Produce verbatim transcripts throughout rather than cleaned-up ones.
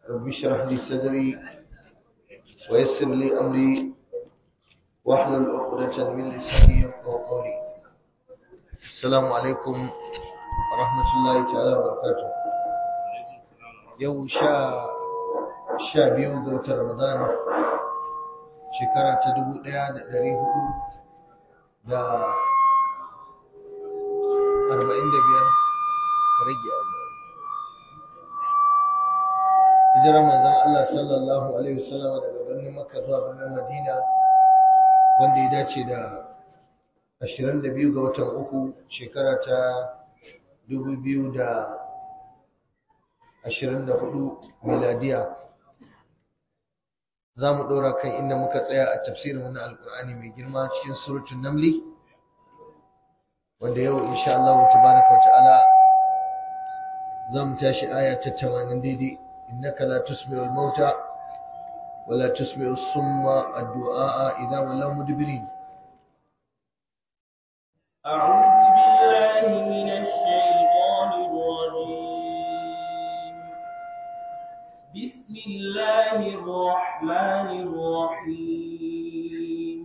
رب اشرح لي صدري ويسر لي أمري واحلل عقدة من لساني يفقهوا قولي. السلام عليكم ورحمة الله تعالى وبركاته. يوم شاء شاء بيوم قوة رمضان شكرا تدبو لها دريه دا أربعين دبيان رجع hijirar manzon Allah sallallahu alaihi wasallam daga birnin Makka zuwa birnin Madina wanda ya dace da ashirin da biyu ga watan uku shekara ta dubu biyu da ashirin da hudu miladiya. Za mu ɗora kan inda muka tsaya a tafsirin na Alƙur'ani mai girma cikin suratul Namli wanda yau insha Allah tabaraka wa ta'ala za mu tashi aya ta tamanin daidai. إنك لا تسمع الموتى ولا تسمع الصم الدعاء إذا ولوا مدبرين. أعوذ بالله من الشيطان الرجيم. بسم الله الرحمن الرحيم.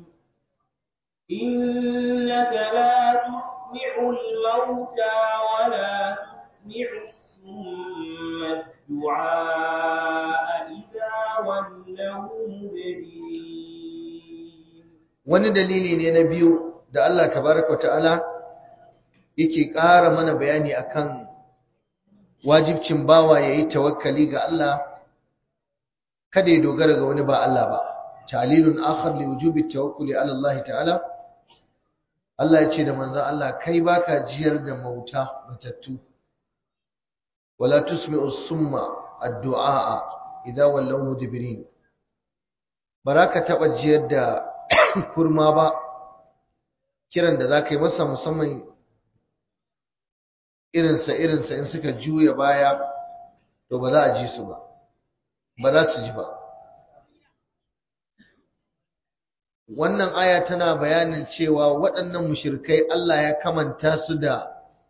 إنك لا تسمع الموتى ولا تسمع الصم الدعاء إذا ولوا مدبرين. wani dalili ne na biyu da Allah tabaraka ta'ala yake ƙara mana bayani akan wajibcin bawa yayi tawakkali ga Allah kada ya dogara ga wani ba Allah ba. Ta'lilun akhar li wujubi tawakkuli ala Allah ta'ala. Allah ya ce da manzon Allah kai baka jiyar da mauta matattu wala tusmi'u summa ad-du'a idza wallaw mudbirin. Baraka taba jiyar da kurma ba kiran da zaka yi masa musamman irinsa irinsa in suka juya baya to ba za a ji su ba ba za su ji ba. Wannan aya tana bayanin cewa waɗannan mushrikai Allah ya kamanta su da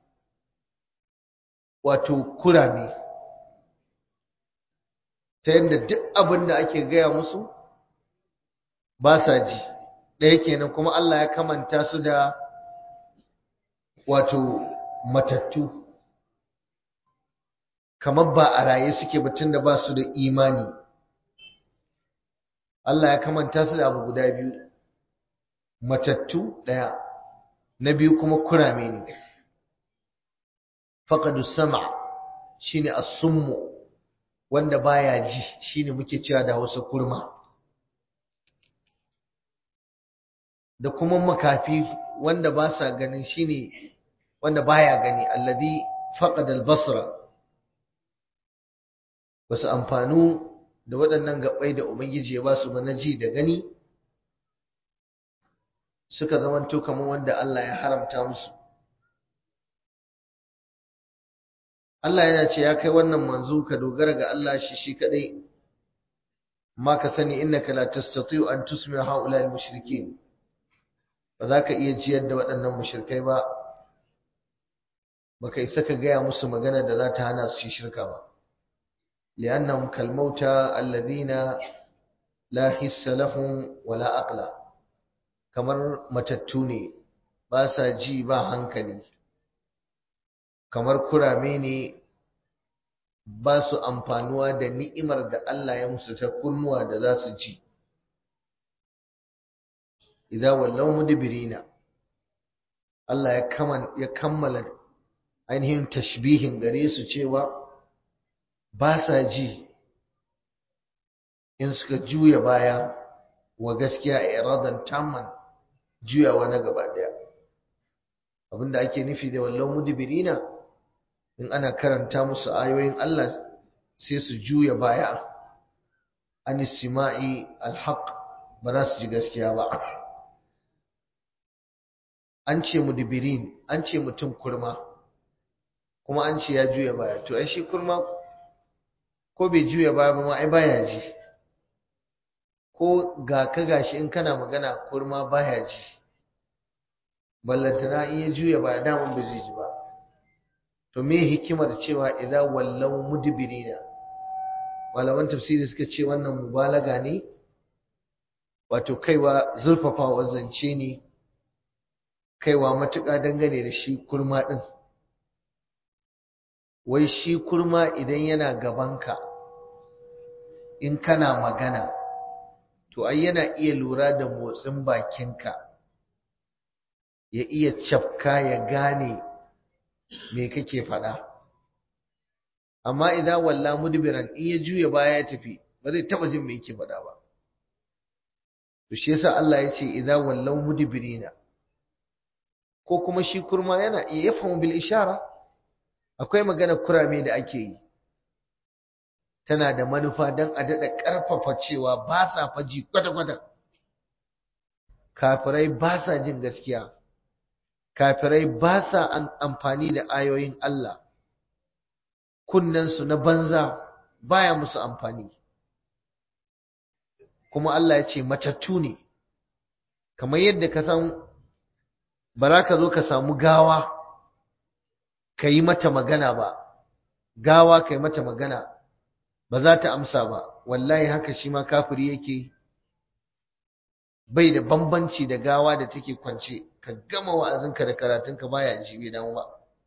wato kurame ta yadda duk abin da ake gaya musu ba sa ji. ɗaya kenan kuma Allah ya kamanta su da wato matattu kamar ba a raye suke batun da ba su da imani. Allah ya kamanta su da abu guda biyu, matattu ɗaya na biyu kuma kurame ne. faqadu sama shine as-summu wanda baya ji shine muke cewa da Hausa kurma, da kuma makafi wanda ba sa ganin shine wanda baya gani alladhi faqada al-basra. basu amfanu da waɗannan gabbai da ubangiji ya ba su ba na ji da gani, suka zamanto kamar wanda Allah ya haramta musu. Allah yana ce ya kai wannan manzo ka dogara ga Allah shi shi kadai, amma ka sani innaka la tastati'u an tusmi'a ha'ula'i al-mushrikeen. Ba za ka iya jiyar da waɗannan mushrikai ba, baka isa ka gaya musu magana da za ta hana su shirka ba. li'annahum kal mauta alladhina la hissa lahum wala aqla. Kamar matattu ne, ba sa ji ba hankali. kamar kurame ne, ba su amfanuwa da ni'imar da Allah ya musu ta kunnuwa da za su ji. Idan wallaw mudbirina, Allah ya kaman ya kammala ainihin tashbihin gare su cewa ba sa ji in suka juya baya wa gaskiya iradan tamman, juyawa na gaba daya. Abinda ake nufi da wallaw mudbirina, in ana karanta musu ayoyin Allah sai su juya baya an istima'i alhaq, ba za su ji gaskiya ba. An ce mudbirin, an ce mutum kurma, kuma an ce ya juya baya. To ai shi kurma ko bai juya baya ba ma ai baya ji, ko ga ka gashi in kana magana kurma baya ji, ballantana in ya juya baya daman bai ji ba. To me hikimar cewa idza wallaw mudbirina, malaman tafsiri suka ce wannan mubalaga ne, wato kaiwa zurfafawa zance ne, kaiwa matuƙa dangane da shi kurma ɗin. Wai shi kurma idan yana gabanka in kana magana to ai yana iya lura da motsin bakinka, ya iya cafka ya gane me kake faɗa. Amma idan walla mudbiran in ya juya baya ya tafi ba zai taba jin me yake faɗa ba. To shi yasa Allah ya ce idan wallau mudbirina, ko kuma shi kurma yana iya yafhamu bil ishara. Akwai magana kurame da ake yi tana da manufa don a daɗa ƙarfafa cewa ba sa faji kwata-kwata. Kafirai ba sa jin gaskiya, kafirai ba sa amfani da ayoyin Allah, kunnensu na banza baya musu amfani. Kuma Allah ya ce matattu ne, kamar yadda ka san ba za ka zo ka samu gawa ka yi mata magana ba, gawa ka yi mata magana ba za ta amsa ba. Wallahi haka shi ma kafiri yake, bai da bambanci da gawa da take kwance, ka gama wa'azinka da karatunka baya ji bai damu ba.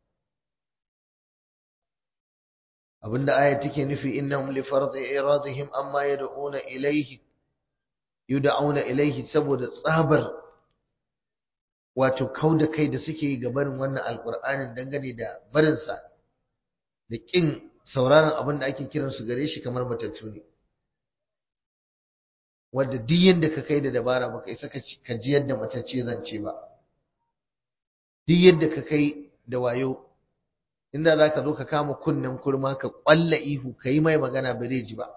Abinda aya take nufi innahum li fardi iradihim amma yad'una ilayhi yud'auna ilayhi, saboda tsabar wato kauda kai da suke yi ga barin wannan alqur'anin dangane da barin sa da kin sauraron abin da ake kiran su gare shi, kamar matattu ne. Wanda duk yanda ka kai da dabara baka isa ka ji yadda matacce zance ba, duk yadda ka kai da wayo, inda za ka zo ka kama kunnen kurma ka ƙwalla ihu ka yi mai magana ba zai ji ba.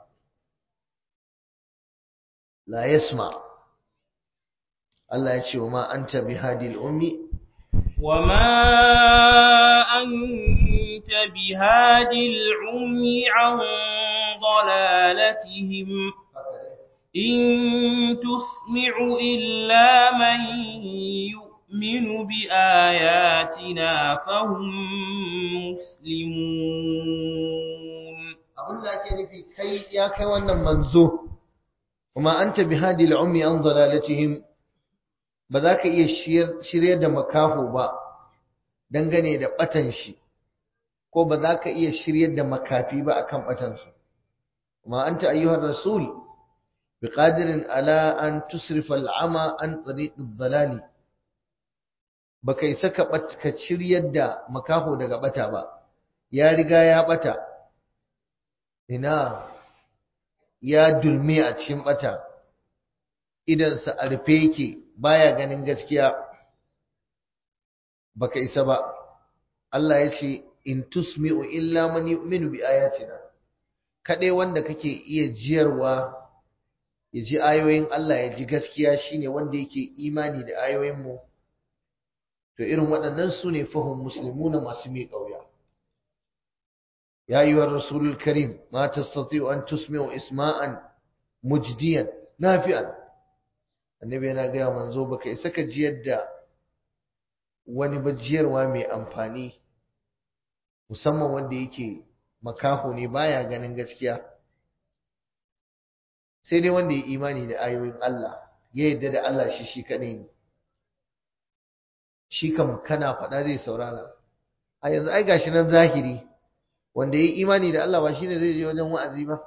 La yasma. Allah ya ce wa ma anta bihadil ummi, wa ma anta bihadil ummi an dalalatihim in tusmi'u illa man yu'minu bi ayatina fahum muslimun. abin da ake nufi kai ya kai wannan manzo, kuma anta bihadil ummi an dalalatihim, ba za ka iya shirye da makaho ba dangane da batan shi, ko ba za ka iya shirye da makafi ba akan batan su. kuma anta ayyuhar rasul biqadirin ala an tusrifa al'ama an tariq ad-dalali, baka isa ka ka shiryar da makaho daga bata ba, ya riga ya bata, ina ya dulme a cikin bata, idansa a rufe yake baya ganin gaskiya, baka isa ba. Allah ya ce in tusmi'u illa man yu'minu bi ayatina, kadai wanda kake iya jiyarwa ya ji ayoyin Allah, ya ji gaskiya, shine wanda yake imani da ayoyin mu. To irin waɗannan su ne fahim muslimuna, masu mai ƙauya. Ya ayyuhar rasulul karim ma tastati'u an tusmi'u isma'an mujdiyan nafi'an. Annabi yana gaya manzo baka isa ka jiyar da wani bajiyarwa mai amfani, musamman wanda yake makaho ne baya ganin gaskiya, sai dai wanda ya imani da ayoyin Allah, ya yarda da Allah shi shi kadai ne. Shi kam kana faɗa zai saurara. A yanzu ai gashi nan zahiri, wanda ya imani da Allah ba shine zai je wajen wa'azi ba.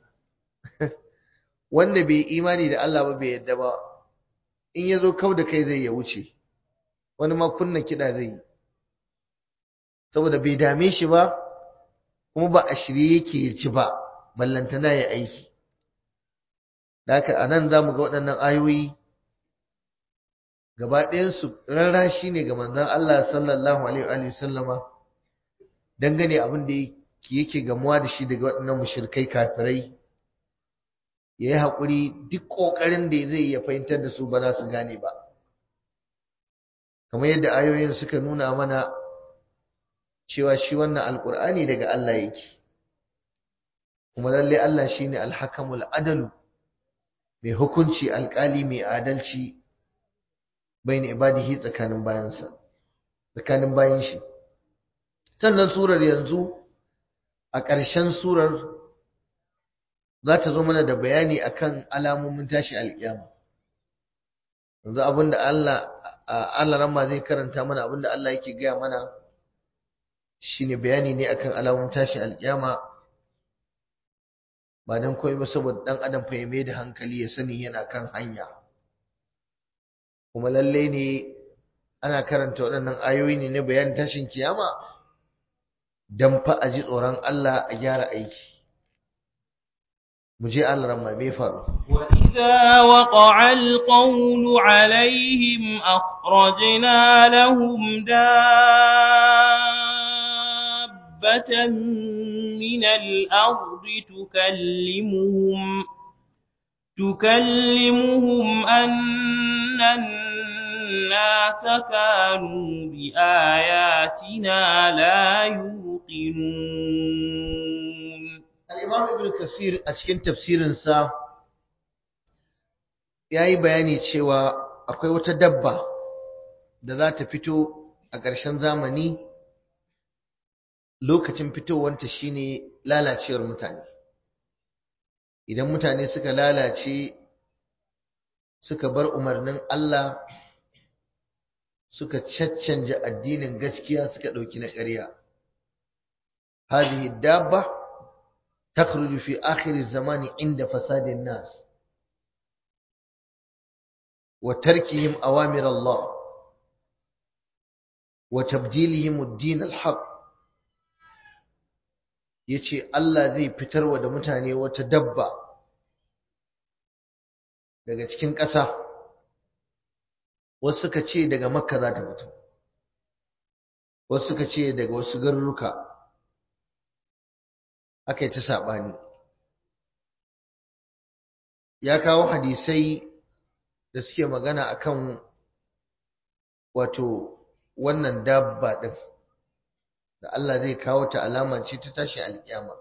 Wanda bai imani da Allah ba bai yadda ba, in ya zo kau da kai zai ya wuce, wani ma kunna kiɗa zai yi, saboda bai dame shi ba, kuma ba a shirye yake ya ci ba, ballantana ya aiki. Da haka a nan za mu ga waɗannan ayoyi gaba ɗayansu rarrashi ne ga manzon Allah sallallahu alaihi wa sallama dangane abin da yake gamuwa da shi daga waɗannan mushrikai kafirai. Ya yi haƙuri duk ƙoƙarin da zai ya fahimtar da su ba za su gane ba, kamar yadda ayoyin suka nuna mana cewa shi wannan alƙur'ani daga Allah yake, kuma lalle Allah shine alhakamul adalu, mai hukunci, alƙali mai adalci bayin ibadihi, tsakanin bayansa, tsakanin bayin shi. Sannan surar yanzu a ƙarshen surar za ta zo mana da bayani akan alamomin tashi alkiyama. Yanzu abinda Allah Allah ramma zai karanta mana, abinda Allah yake gaya mana shine bayani ne akan alamomin tashi alkiyama, ba dan koyi ba saboda dan adam fa ya mai da hankali ya sani yana kan hanya. Kuma lalle ne ana karanta waɗannan ayoyi ne na bayanin tashin kiyama dan fa a ji tsoron Allah a gyara aiki. مجيء الرمى بيفر وإذا وقع القول عليهم أخرجنا لهم دابة من الأرض تكلمهم تكلمهم أن الناس كانوا بآياتنا لا يوقنون. الإمام ابن كثير أشكن تفسير سا yayi bayani cewa akwai wata dabba da za ta fito a ƙarshen zamani. Lokacin fitowanta shine lalacewar mutane. Idan mutane suka lalace, suka bar umarnin Allah, suka caccanja addinin gaskiya, suka ɗauki na ƙarya. hadhihi dabba takhruju fi akhir az-zamani inda fasadin nas wa tarkihim awamir Allah wa tabdilihim ad-din al-haq. yace Allah zai fitarwa da mutane wata dabba daga cikin ƙasa. Wasu suka ce daga Makka za ta fito, wasu suka ce daga wasu garuruka, aka yi ta saɓani. Ya kawo hadisai da suke magana akan wato wannan dabba ɗin da Allah zai kawo ta, alama ce ta tashi alƙiyama.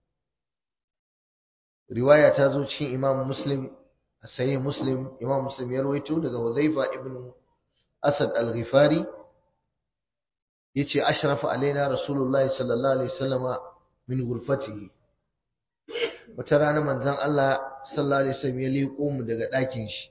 Riwaya ta zo cikin Imam Muslim, sahih Muslim, Imam Muslim ya rawaito daga Hudhaifa ibn Asad al-Ghifari yace ashrafa alaina Rasulullahi sallallahu alaihi wasallama min ghurfatihi. Wata rana manzon Allah sallallahu alaihi wasallam ya liƙo mu daga ɗakin shi.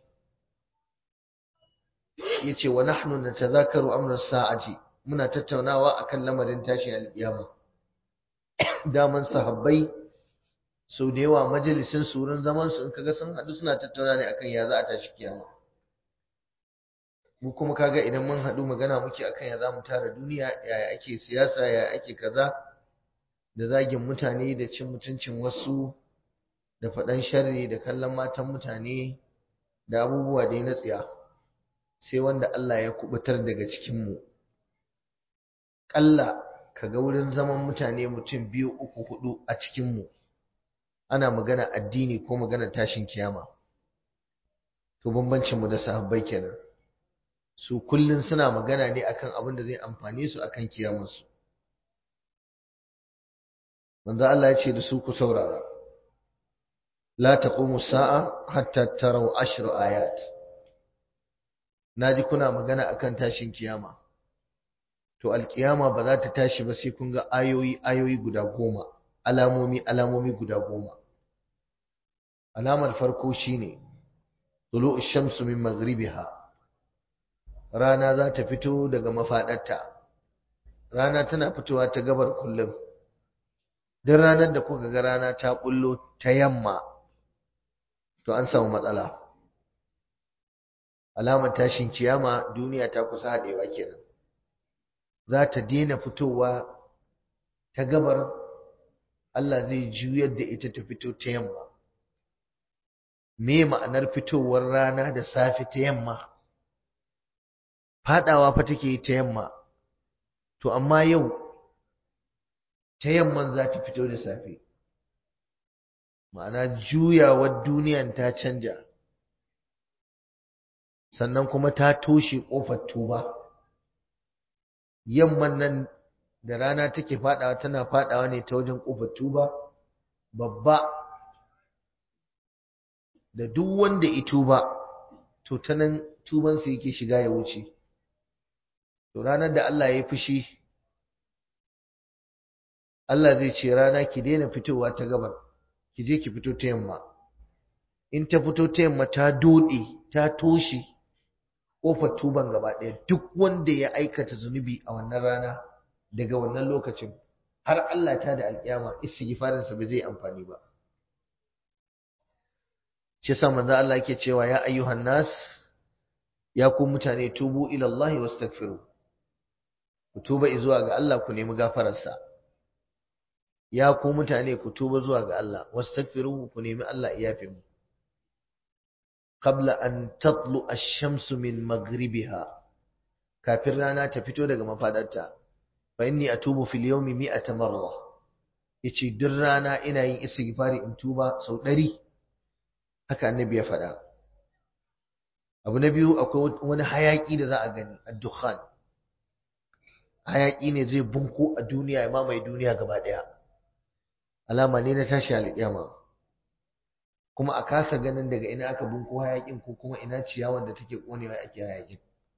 Yace wa nahnu natazakaru amra sa'ati, muna tattaunawa akan lamarin tashi al-kiyama. Daman sahabbai sau da yawa majalisin surun zaman su in kaga sun haɗu suna tattauna ne akan ya za a tashi kiyama. Mu kuma kaga idan mun haɗu magana muke akan ya za mu tara duniya, yaya ake siyasa, yaya ake kaza, da zagin mutane, da cin mutuncin wasu, da faɗan sharri, da kallon matan mutane, da abubuwa dai na tsiya. Sai wanda Allah ya kubutar daga cikin mu. Ƙalla kaga wurin zaman mutane mutum biyu uku hudu a cikin mu ana magana addini ko magana tashin kiyama. To bambancin mu da sahabbai kenan. Su kullun suna magana ne akan abin da zai amfane su akan kiyamarsu. Manzo Allah ya ce da su ku saurara. La taqumu sa'a hatta taraw ashru ayat. Naji kuna magana akan tashin kiyama. To alkiyama ba za ta tashi ba sai kun ga ayoyi ayoyi guda goma, alamomi alamomi guda goma. Alamar farko shine tulu'ush shamsu min maghribiha. Rana za ta fito daga mafadarta. Rana tana fitowa ta gabar kullum. Duk ranar da kuka ga rana ta bullo ta yamma, to an samu matsala. Alamar tashin kiyama, duniya ta kusa haɗewa kenan. Za ta daina fitowa ta gabar, Allah zai juyar da ita ta fito ta yamma. Me ma'anar fitowar rana da safe ta yamma? Fadawa fa take ta yamma. To amma yau ta yamman za ta fito da safe. Ma'ana juyawar duniyan ta canja. Sannan kuma ta toshe kofar tuba. Yamman nan da rana take fadawa tana fadawa ne ta wajen kofar tuba babba, da duk wanda ya tuba to ta nan tubansa yake shiga ya wuce. To ranar da Allah ya fushi, Allah zai ce rana ki daina fitowa ta gabar, ki je ki fito ta yamma. In ta fito ta yamma ta dode ta toshe kofar tuban gaba ɗaya, duk wanda ya aikata zunubi a wannan rana daga wannan lokacin har Allah ta da alƙiyama istighfarinsa ba zai amfani ba. shi yasa manzo Allah yake cewa ya ayyuhan nas, ya ku mutane, tubu ila Allah wastaghfiru, ku tuba zuwa ga Allah ku nemi gafararsa. Ya ku mutane, ku tuba zuwa ga Allah wastaghfiru, ku nemi Allah ya yafe mu. qabla an tatlu ash-shamsu min maghribiha, kafin rana ta fito daga mafadarta. fa inni atubu fil yawmi mi'ata marra, yace duk rana ina yin istighfari in tuba sau ɗari. haka annabi ya faɗa. abu na biyu, akwai wani hayaki da za a gani, ad-dukhan. hayaki ne zai bunko a duniya, ya mamaye duniya gaba ɗaya. alama ne na tashi alƙiyama. kuma a kasa ganin daga ina aka bunko hayakin ko kuma ina ciyawar da take konewa ake hayakin.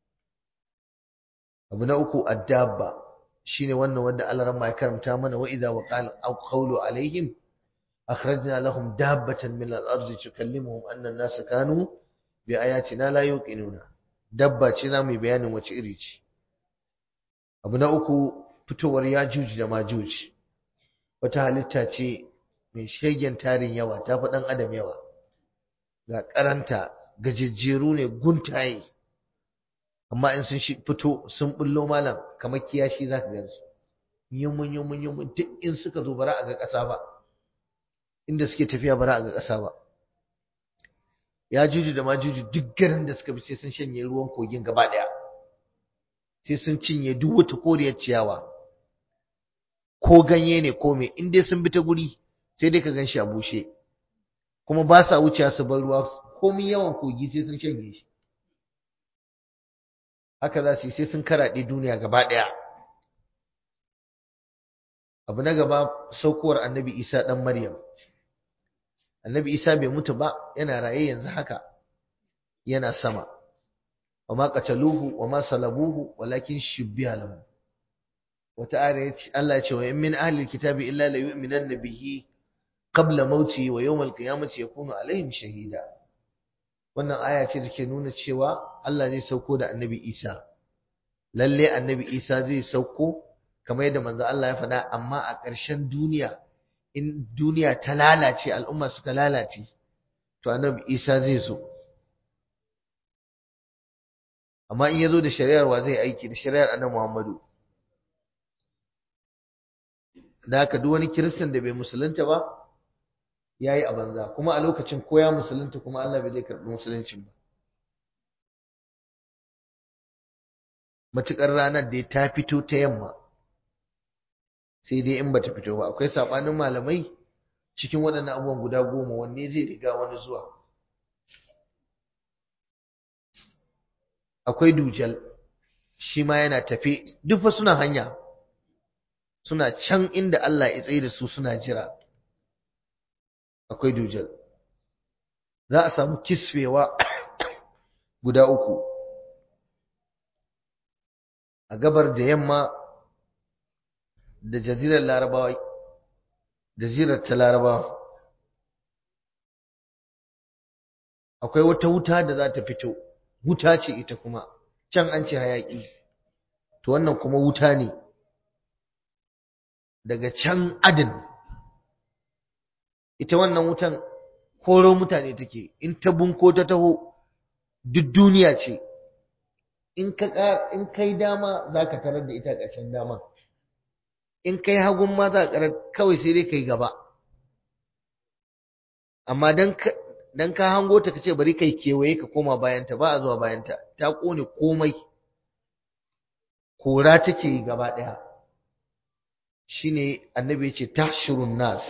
abu na uku, ad-dabba, shine wannan wanda Allah ran ya karanta mana, wa idza waqala aw qawlu alaihim akhrajna lahum dabbatan min al-ardi tukallimuhum anna an-nasa kanu bi ayatina la yuqinuna. dabba ce za mu yi bayanin wace iri ce. abu na uku, fitowar yajuj da majuj. wata halitta ce mai shegen tarin yawa, ta fi dan adam yawa, ga karanta, gajejjeru ne, guntaye, amma in sun fito sun bullo malam kamar kiyashi za ka gansu, yumun yumun yumun, duk in suka zo bara a ga ƙasa ba, inda suke tafiya bara a ga ƙasa ba. ya juju da majuju duk garin da suka bi sai sun shanye ruwan kogin gaba ɗaya, sai sun cinye duk wata koriyar ciyawa ko ganye ne ko me, in dai sun bi ta guri sai dai ka gan shi a bushe, kuma ba sa wuce su bar ruwa komai yawan kogi sai sun shanye shi. haka za su yi sai sun karaɗe duniya gaba ɗaya. abu na gaba, saukowar annabi Isa ɗan Maryam. annabi Isa bai mutu ba, yana raye yanzu haka, yana sama. wa ma qataluhu wa ma salabuhu walakin shubbiha lahu. wata ayar Allah ya ce, wa in min ahli alkitabi illa la yu'minanna bihi qabla mauti wa yawm alqiyamati yakunu alaihim shahida. wannan aya ce da ke nuna cewa Allah zai sauko da annabi Isa. lalle annabi Isa zai sauko kamar yadda manzo Allah ya faɗa, amma a ƙarshen duniya, in duniya ta lalace, al'umma suka lalace, to annabi Isa zai zo. amma in yazo da shari'ar wa zai aiki? Da shari'ar annabi Muhammadu. da haka duk wani kiristan da bai musulunta ba yayi a banza, kuma a lokacin ko ya musulunta kuma Allah bai zai karɓi musuluncin ba. matukar ranar da ta fito ta yamma, sai dai in bata fito ba. akwai sabanin malamai cikin waɗannan abubuwan guda goma, wanne zai riga wani zuwa. akwai dujal, shi ma yana tafe, duk fa suna hanya, suna can inda Allah ya tsaye da su suna jira. akwai dujal. za a samu kisfewa guda uku, a gabar da yamma da jazirar larabawa, jazirar ta larabawa. akwai wata wuta da za ta fito, wuta ce ita kuma, can an ce hayaki, to wannan kuma wuta ne daga can adin. ita wannan wutan koro mutane take, in ta bunko ta taho duk duniya ce, in ka in kai dama zaka tarar da ita ƙarshen dama, in kai hagun ma za ka kawai sai dai kai gaba. amma dan ka dan ka hango ta kace bari kai kewaye ka koma bayan ta, ba a zuwa bayan ta, ta kone komai, kora take gaba daya. shine annabi ya ce tahshurun nas,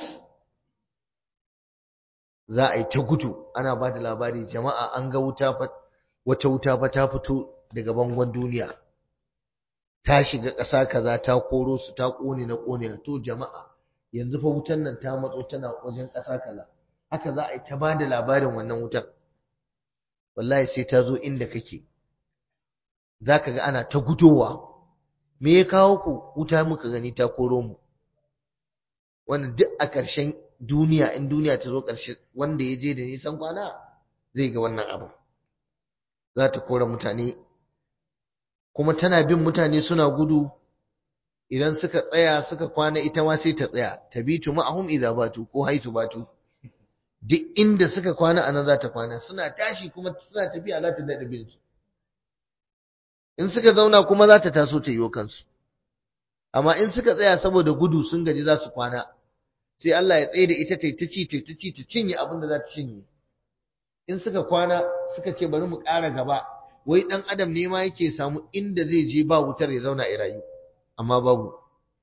za a yi ta gudu, ana ba da labari, jama'a an ga wuta fa, wata wuta fa ta fito daga bangon duniya, ta shiga ƙasa kaza, ta koro su, ta ƙone na ƙone. to jama'a yanzu fa wutan nan ta matso tana wajen ƙasa kaza. haka za a yi ta ba da labarin wannan wutan. wallahi sai ta zo inda kake, za ka ga ana ta gudowa. me ya kawo ku? wuta muka gani ta koro mu. wannan duk a ƙarshen duniya in duniya ta zo ƙarshe wanda ya je da nisan kwana zai ga wannan abu za ta kora mutane kuma tana bin mutane suna gudu idan suka tsaya suka kwana ita ma sai ta tsaya tabitu ma'ahum idza batu ko haisu batu duk inda suka kwana anan za ta kwana suna tashi kuma suna tafiya za ta daɗa bin su in suka zauna kuma za ta taso ta yiwo kansu amma in suka tsaya saboda gudu sun gaji za su kwana sai Allah ya tsaye da ita ta ta ci ta ta ci ta cinye abin da za ta cinye in suka kwana suka ce bari mu ƙara gaba wai dan adam ne ma yake samu inda zai je ba wutar ya zauna ya rayu amma babu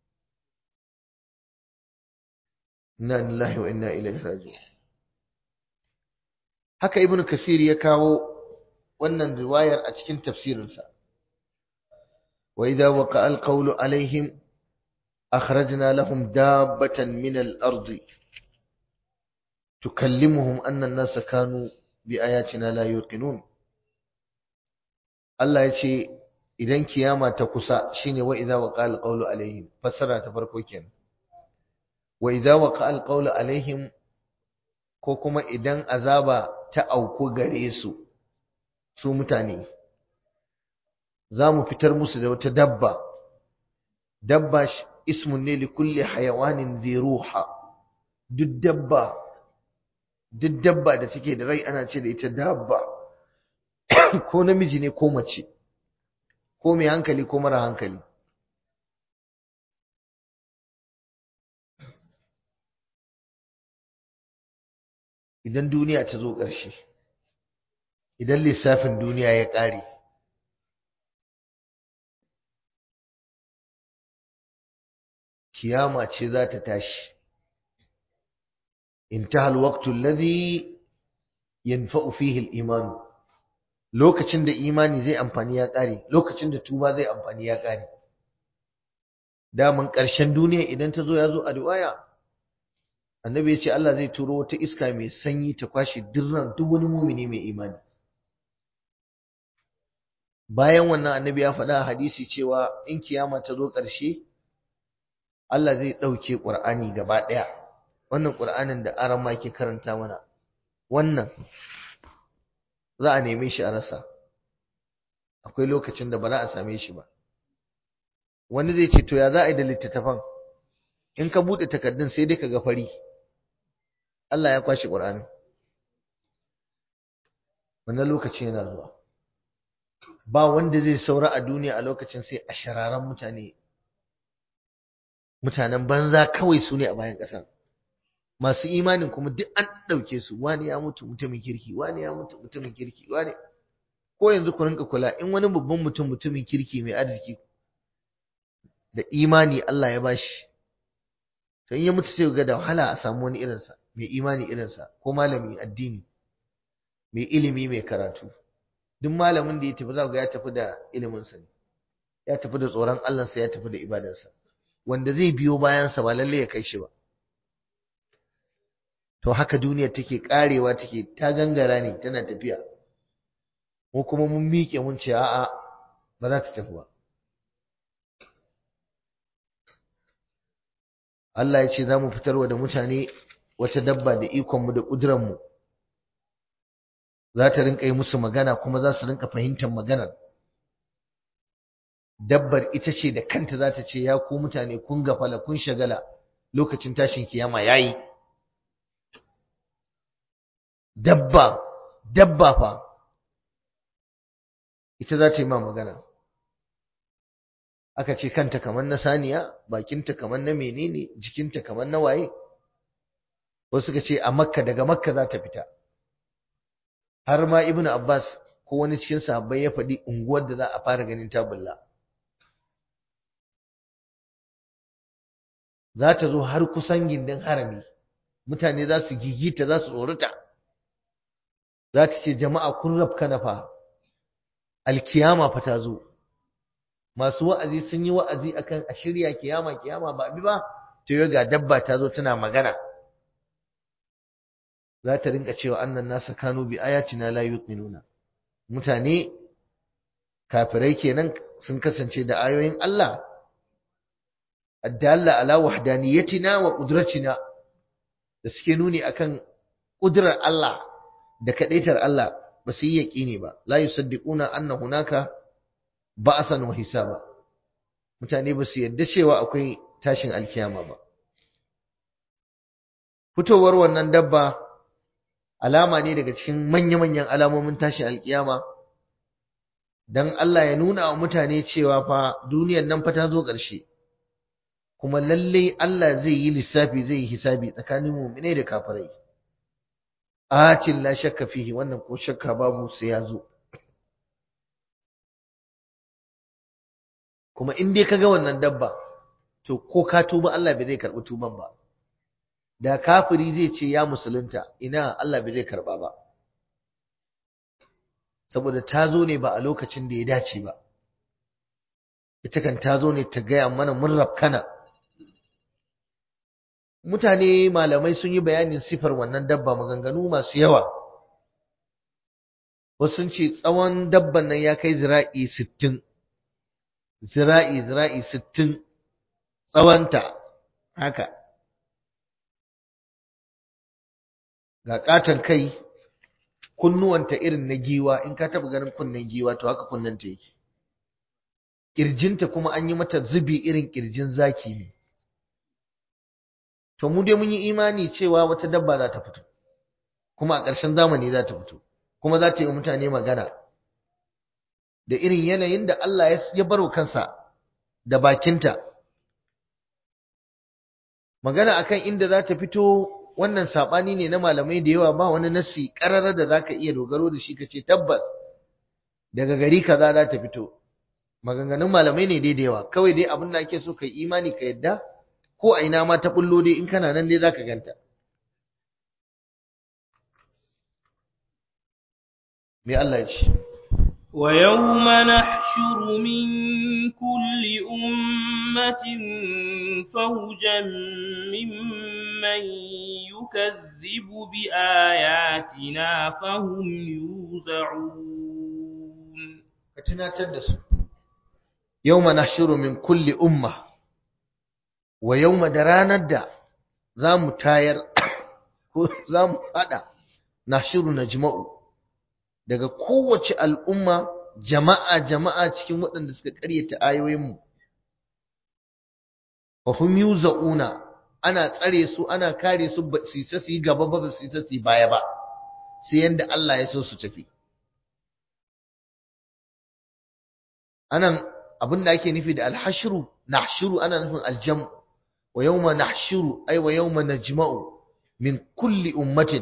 inna lillahi wa inna ilaihi raji'un haka ibnu kasir ya kawo wannan riwayar a cikin tafsirinsa wa idza waqa'a al-qawlu alaihim akhrajna lahum dabbatan min al-ardi tukallimuhum anna an-nasa kanu bi ayatina la yuqinun Allah ya ce idan kiyama ta kusa shine wa idza waqa'a al-qawlu alaihim fasara ta farko kenan wa idza waqa'a al-qawlu alaihim ko kuma idan azaba ta auku gare su su mutane za mu fitar musu da wata dabba dabba ismun ne li kulli hayawanin zai ruha duk dabba duk dabba da take da rai ana ce da ita dabba ko namiji ne ko mace ko mai hankali ko mara hankali idan duniya ta zo ƙarshe idan lissafin duniya ya ƙare kiyama ce za ta tashi intahal waqtu alladhi yanfa'u fihi al-iman lokacin da imani zai amfani ya ƙare lokacin da tuba zai amfani ya ƙare daman ƙarshen duniya idan ta zo ya zo a riwaya annabi ya ce Allah zai turo wata iska mai sanyi ta kwashe dirran duk wani mumini mai imani bayan wannan annabi ya faɗa a hadisi cewa in kiyama ta zo ƙarshe Allah zai ɗauke ƙur'ani gaba ɗaya wannan ƙur'anin da aran ma ke karanta mana wannan za a neme shi a rasa akwai lokacin da ba za a same shi ba wani zai ce to ya za a yi da littattafan in ka buɗe takardun sai dai ka ga fari Allah ya kwashe ƙur'ani wannan lokaci yana zuwa ba wanda zai saura a duniya a lokacin sai a shararan mutane mutanen banza kawai su ne a bayan ƙasa masu imanin kuma duk an ɗauke su wani ya mutu mutumin kirki wani ya mutu mutumin kirki wani ko yanzu ku rinka kula in wani babban mutum mutumin kirki mai arziki da imani Allah ya bashi to in ya mutu sai ga da wahala a samu wani irinsa mai imani irinsa ko malami addini mai ilimi mai karatu duk malamin da ya tafi za ga ya tafi da iliminsa ne ya tafi da tsoron Allahnsa ya tafi da ibadarsa wanda zai biyo bayansa ba lalle ya kai shi ba to haka duniya take karewa take ta gangara ne tana tafiya mu kuma mun miƙe mun ce a'a ba za ta tafi ba Allah ya ce za mu fitarwa da mutane wata dabba da ikonmu da ƙudurarmu za ta rinka yi musu magana kuma za su rinka fahimtar maganar dabbar ita ce da kanta za ta ce ya ku mutane kun gafala kun shagala lokacin tashin kiyama yayi dabba dabba fa ita za ta yi ma magana aka ce kanta kamar na saniya bakinta kamar na menene jikinta kamar na waye wasu suka ce a makka daga makka za ta fita har ma ibnu abbas ko wani cikin sahabbai ya faɗi unguwar da za a fara ganin tabulla za ta zo har kusan gindin harami mutane za su gigita za su tsorata za ta ce jama'a kun rafka na fa alkiyama fa ta zo masu wa'azi sun yi wa'azi akan a shirya kiyama kiyama ba bi ba to yau ga dabba ta zo tana magana za ta rinka cewa annan nasa kanu bi ayatina la yuqinuna mutane kafirai kenan sun kasance da ayoyin Allah addalla ala wahdaniyatina wa qudratina da suke nuni akan ƙudurar Allah da kaɗaitar Allah ba su yi yaƙini ba la yusaddiquna anna hunaka ba'san wa hisaba mutane ba su yarda cewa akwai tashin alkiyama ba fitowar wannan dabba alama ne daga cikin manya-manyan alamomin tashin alkiyama dan Allah ya nuna wa mutane cewa fa duniyar nan fa ta zo ƙarshe kuma lalle Allah zai yi lissafi zai yi hisabi tsakanin mu'minai da kafirai atin la shakka fihi wannan ko shakka babu sai ya zo kuma in dai kaga wannan dabba to ko ka tuba Allah bai zai karbi tuban ba da kafiri zai ce ya musulunta ina Allah bai zai karba ba saboda ta zo ne ba a lokacin da ya dace ba ita kan ta zo ne ta gaya mana mun rafkana mutane malamai sun yi bayanin sifar wannan dabba maganganu masu yawa wasu sun ce tsawon dabban nan ya kai zira'i sittin zira'i zira'i sittin tsawonta haka ga katon kai kunnuwanta irin na giwa in ka taɓa ganin kunnen giwa to haka kunnenta yake ƙirjinta kuma an yi mata zubi irin ƙirjin zaki ne to mu dai mun yi imani cewa wata dabba za ta fito kuma a ƙarshen zamani za ta fito kuma za ta yi mutane magana da irin yanayin da Allah ya baro kansa da bakinta magana akan inda za ta fito wannan saɓani ne na malamai da yawa ba wani nasi ƙararar da za ka iya dogaro da shi ka ce tabbas daga gari kaza za ta fito maganganun malamai ne dai da yawa kawai dai abin da ake so ka yi imani ka yadda ko a ina ma ta bullo dai in kana nan dai zaka ganta me Allah ya ce wa yawma nahshuru min kulli ummatin fawjan mimman yukazzibu bi ayatina fahum yuz'un ka tunatar da su yawma nahshuru min kulli umma wa yawma da ranar da za mu tayar ko za mu haɗa nahshuru najma'u daga kowace al'umma jama'a jama'a cikin waɗanda suka ƙaryata ayoyinmu wa hum yuza'una ana tsare su ana kare su ba su su yi gaba ba su su yi baya ba sai yanda Allah ya so su tafi anan abinda ake nufi da alhashru nahshuru ana nufin aljam'u wa yawma nahshuru ay wa yawma najma'u min kulli ummatin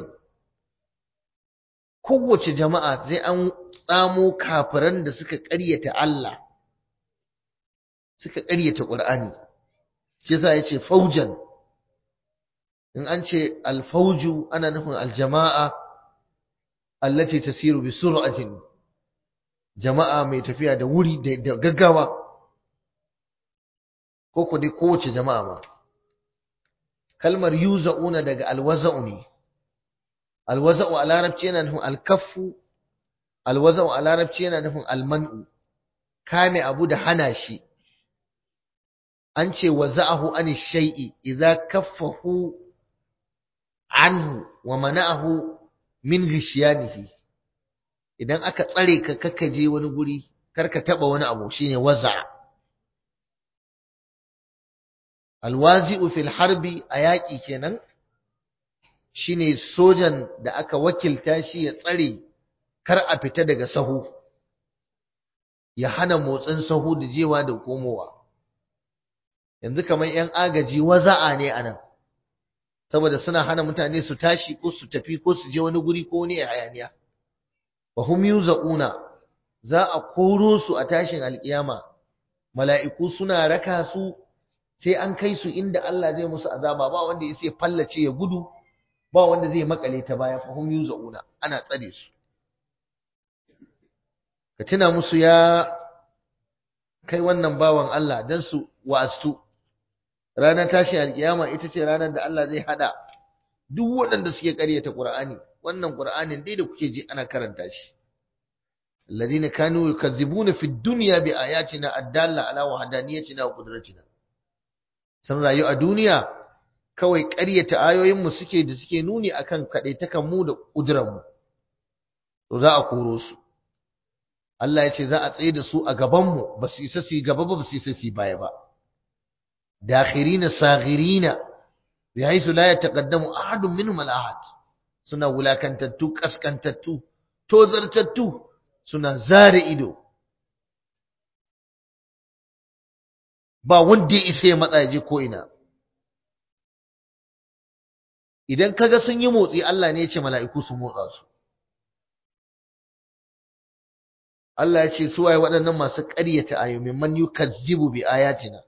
kowace jama'a sai an tsamo kafiran da suka ƙaryata Allah suka ƙaryata Qur'ani shi yasa yace faujan in an ce alfauju ana nufin aljama'a allati tasiru bi sur'atin jama'a mai tafiya da wuri da gaggawa ko ko dai kowace jama'a ma kalmar yuza'una daga alwaza'u ne alwaza'u a larabci yana nufin alkaffu alwaza'u a larabci yana nufin alman'u kame abu da hana shi an ce waza'ahu an shay'i idza kaffahu anhu wa mana'ahu min ghishyanihi idan aka tsare ka kakkaje wani guri karka taba wani abu shine waza'a alwazi'u fil harbi a yaƙi kenan shine sojan da aka wakilta shi ya tsare kar a fita daga sahu ya hana motsin sahu da jewa da komowa yanzu kamar yan agaji waza'a ne anan saboda suna hana mutane su tashi ko su tafi ko su je wani guri ko ne hayaniya wa hum yuzauna za a koro su a tashin alkiyama mala'iku suna raka su sai an kai su inda Allah zai musu azaba ba wanda ya sai fallace ya gudu ba wanda zai makale ta baya fa hum yuzauna ana tsare su ka tuna musu ya kai wannan bawan Allah dan su wa'astu ranar tashin alkiyama ita ce ranar da Allah zai hada duk waɗanda suke ƙaryata Qur'ani wannan Qur'anin dai da kuke ji ana karanta shi alladhina kanu yukazzibuna fid dunya bi ayatina ad-dalla ala wahdaniyatina wa qudratina sun rayu a duniya kawai ƙaryata ayoyinmu suke da suke nuni akan kaɗaitakan mu da ƙudurarmu, to za a koro su. Allah ya ce za a tsaye da su a gabanmu, ba su isa su yi gaba ba, ba su isa su yi baya ba. Dakhirina saghirina bi haythu la yataqaddamu ahadun minhum al-ahad, suna wulakantattu, kaskantattu, tozartattu, suna zare ido, ba wanda ya isa ya matsa ya je ko ina. Idan kaga sun yi motsi, Allah ne ya ce mala'iku su motsa su. Allah ya ce su waye waɗannan masu ƙaryata ayoyi, man yukazzibu bi ayatina.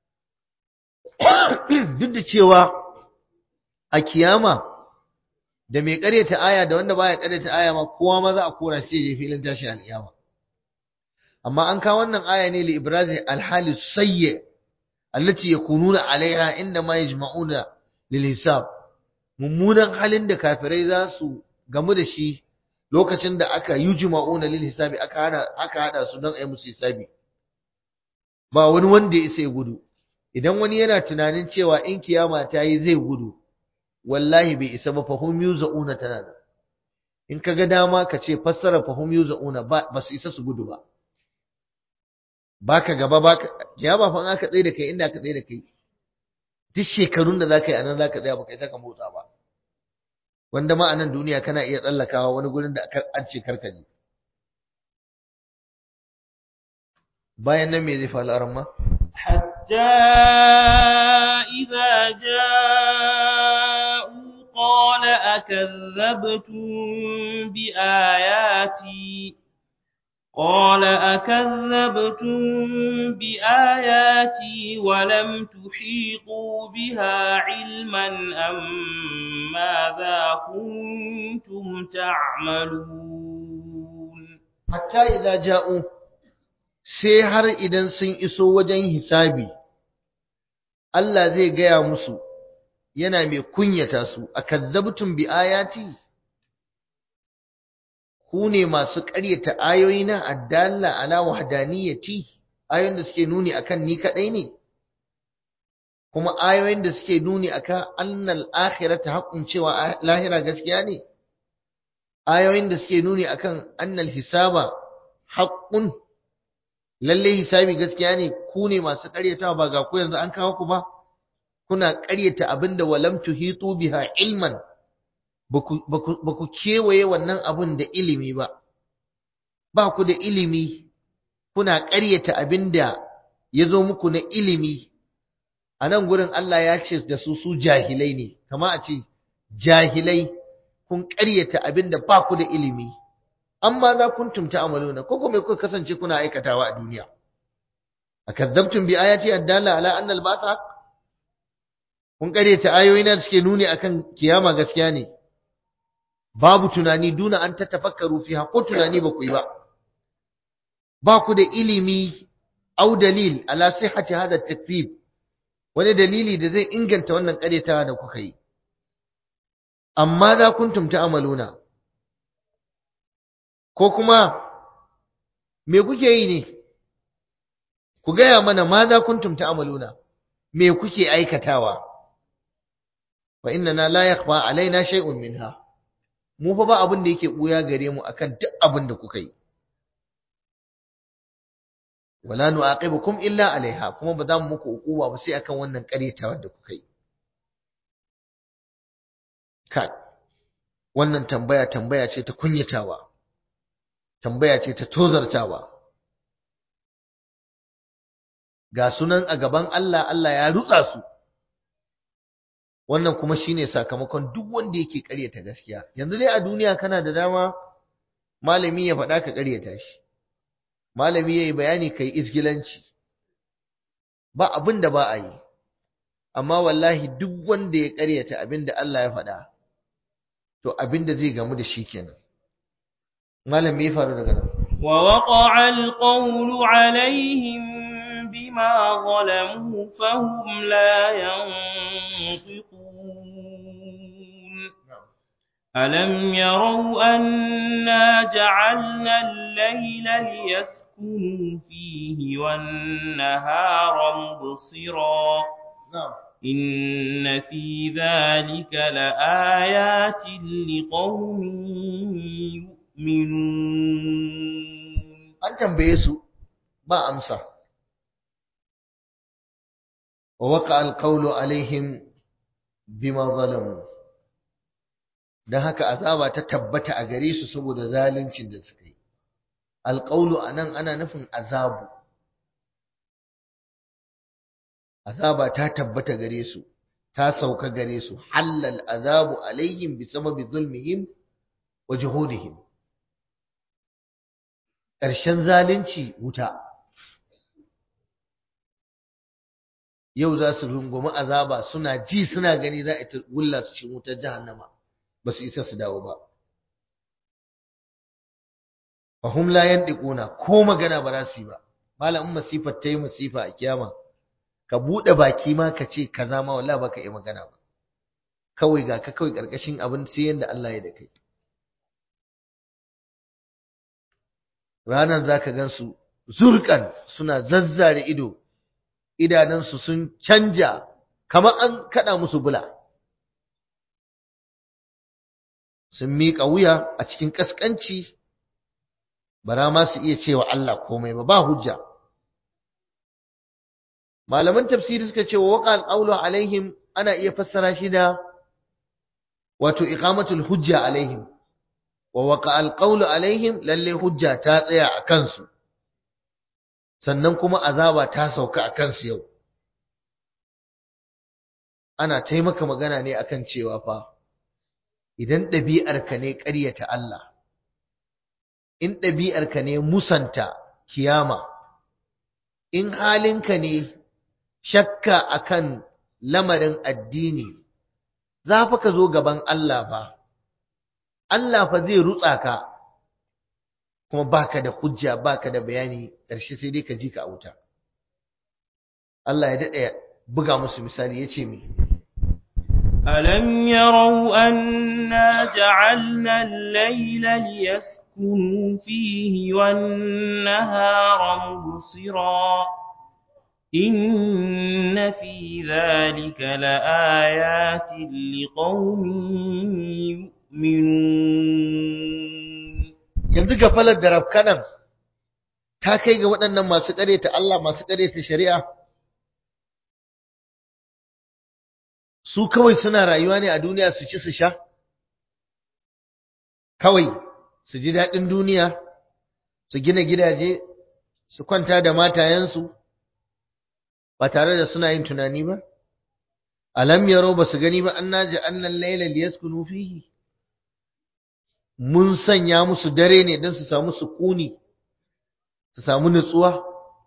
Duk da cewa a kiyama da mai ƙaryata aya da wanda baya ƙaryata aya ma kowa ma za a kora shi je filin tashi alƙiyama. Amma an kawo wannan aya ne li ibrazi alhali sayyi allati yakununa alaiha inda ma yajma'una lil hisab. Mummunan halin da kafirai za su gamu da shi lokacin da aka yujma'una lil hisabi, aka hada aka hada su don ayi musu hisabi. Ba wani wanda ya isa ya gudu. Idan wani yana tunanin cewa in kiyama ta yi zai gudu, wallahi bai isa ba. Fahum yuzauna tana da. In ka ga dama ka ce fassara fahum yuzauna ba ba su isa su gudu ba. Baka gaba baka kiyama fa aka tsaye da kai inda aka tsaye da kai. Duk shekarun da zaka yi anan zaka tsaya baka isa ka motsa ba. Wanda ma anan duniya kana iya tsallakawa wani gurin da an ce karkaje. Bayan nan me zai faru aramma? حتى إذا جاءوا قال أكذبتم بآياتي قال أكذبتم بآياتي ولم تحيطوا بها علما أم ماذا كنتم تعملون حتى إذا جاءوا sai har idan sun iso wajen hisabi, Allah zai gaya musu yana mai kunyata su, akazzabtum bi ayati, ku ne masu ƙaryata ayoyina addalla ala wahdaniyati, ayoyin da suke nuni akan ni kadai ne, kuma ayoyin da suke nuni akan annal akhirata haqqun, cewa lahira gaskiya ne, ayoyin da suke nuni akan annal hisaba haqqun, lalle hisabi gaskiya ne. Ku ne masu ƙaryatawa, ba ga ku yanzu an kawo ku ba, kuna ƙaryata abinda walam tuhitu biha ilman, ba ku kewaye wannan abin da ilimi ba, ba ku da ilimi, kuna ƙaryata abinda ya zo muku na ilimi. A nan gurin Allah ya ce da su su jahilai ne, kama a ce jahilai, kun ƙaryata abinda ba ku da ilimi. Amma za kuntum ta'maluna, ko kuma kuka kasance kuna aikatawa a duniya. Akazzabtum bi ayati addalla ala anna al-ba'th, kun ƙaryata ayoyina da suke nuni akan kiyama gaskiya ne. Babu tunani, duna an tatafakkaru fiha, ko tunani ba ku yi ba. Ba ku da ilimi au dalil ala sihhati hada at-takzib, wani dalili da zai inganta wannan ƙaryatawa da kuka yi. Amma za kuntum ta'maluna, ko kuma me kuke yi ne? Ku gaya mana ma za kuntum ta'maluna, me kuke aikatawa? Fa innana la yakhfa alaina shay'un minha, mu fa ba abin da yake buya gare mu akan duk abin da kuka yi. Wala nu'aqibukum illa alaiha, kuma ba za mu muku hukuma ba sai akan wannan ƙaryatawar da kuka yi. Kai, wannan tambaya tambaya ce ta kunyatawa, tambaya ce ta tozartawa. Ga sunan a gaban Allah, Allah ya rutsa su. Wannan kuma shine sakamakon duk wanda yake ƙaryata gaskiya. Yanzu dai a duniya kana da dama malami ya faɗa ka ƙaryata shi, malami yayi bayani kai isgilanci, ba abin da ba a yi. Amma wallahi duk wanda ya ƙaryata abin da Allah ya faɗa, to abin da zai gamu da shi kenan. Malam me ya faru daga nan? Wa waqa'a al-qawlu alaihim bima zalamu fahum la yanṭiqun. Alam yaraw anna ja'alna al-layla liyaskunu fihi wan-nahara mubsira. إن في ذلك لآيات لقوم يؤمنون. an tambaye su ba amsa. wa waqa alqawlu alaihim bima zalamu, dan haka azaba ta tabbata a gare su saboda zaluncin da suka yi. alqawlu anan ana nufin azabu, azaba ta tabbata gare su, ta sauka gare su. halal azabu alaihim bisababi zulmihim wa juhudihim, ƙarshen zalunci wuta. yau za su rungumi azaba, suna ji suna gani za a ta wulla su cikin wutar jahannama, ba su isa su dawo ba. fahum la yandiquna, ko magana ba za su yi ba. malamin masifar ta yi masifa a kiyama, ka buɗe baki ma ka ce kaza ma wallahi baka yi magana ba, kawai ga ka kawai karkashin abin sai yanda Allah ya da kai. ranar zaka gansu zurkan suna zazzare ido, idanunsu sun canja kamar an kada musu bula, sun miƙa wuya a cikin kaskanci, bara ma su iya cewa Allah komai ba, ba hujja. malaman tafsiri suka ce wa waqal qawlu alaihim ana iya fassara shi da wato iqamatul hujja alaihim, wa waqal qawlu alaihim lalle hujja ta tsaya a kansu, sannan kuma azaba ta sauka a kansu yau. ana taimaka magana ne akan cewa fa idan ɗabi'arka ne ƙaryata Allah, in ɗabi'arka ne musanta kiyama, in halinka ne shakka akan lamarin addini, za fa ka zo gaban Allah fa, Allah fa zai rutsa ka, kuma baka da hujja baka da bayani, ƙarshe sai dai ka ji ka a wuta. Allah ya daɗe buga musu misali ya ce mi ألم يروا أنا جعلنا الليل ليسكنوا فيه والنهار مبصرا إن في ذلك لآيات لقوم يؤمنون. yanzu gafalar da rafkanan ta kai ga waɗannan masu ƙareta Allah, masu ƙareta shari'a. su kawai suna rayuwa ne a duniya su ci su sha, kawai su ji daɗin duniya, su gina gidaje, su kwanta da matayensu ba tare da suna yin tunani ba. alam yaro ba su gani ba anna ja'alna al-layla liyaskunu fihi, mun sanya musu dare ne don su samu sukuni, su samu nutsuwa.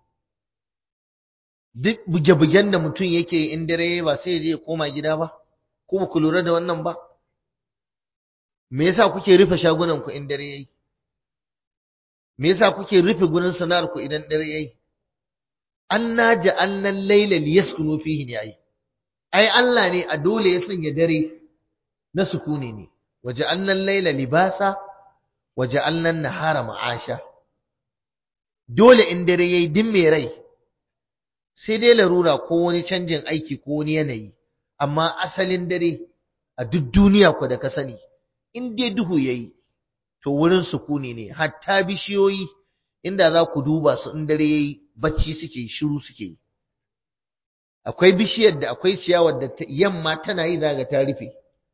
duk buge-bugen da mutum yake in dare ba sai ya je ya koma gida ba, ko ba ku lura da wannan ba? me yasa kuke rufe shagunan ku in dare yayi? me yasa kuke rufe gurin sana'ar ku idan dare yayi? anna ja'alna al-layla liyaskunu fihi ne ai ai Allah ne a dole ya sanya dare na sukuni ne. waja'alna al-layla libasa waja'alna an-nahara ma'asha. dole in dare yayi din mai rai sai dai larura ko wani canjin aiki ko wani yanayi, amma asalin dare a duk duniya ku da ka sani in dai duhu yayi to wurin sukuni ne. hatta bishiyoyi inda za ku duba su in dare yayi bacci suke, shiru suke. akwai bishiyar da akwai ciyawar da yamma tana yi zaga ta rufe.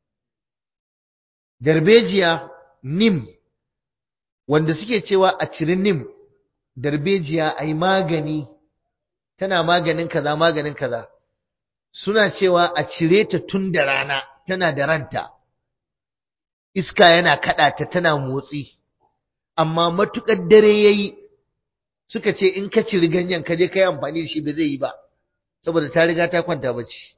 darbejiya nim, wanda suke cewa a ciri nim darbejiya ai magani, tana maganin kaza maganin kaza, suna cewa a cire ta tun da rana, tana da ranta, iska yana kada ta tana motsi, amma matukar dare yayi suka ce in ka ciri ganyen ka je kai amfani da shi ba zai yi ba, saboda ta riga ta kwanta bacci.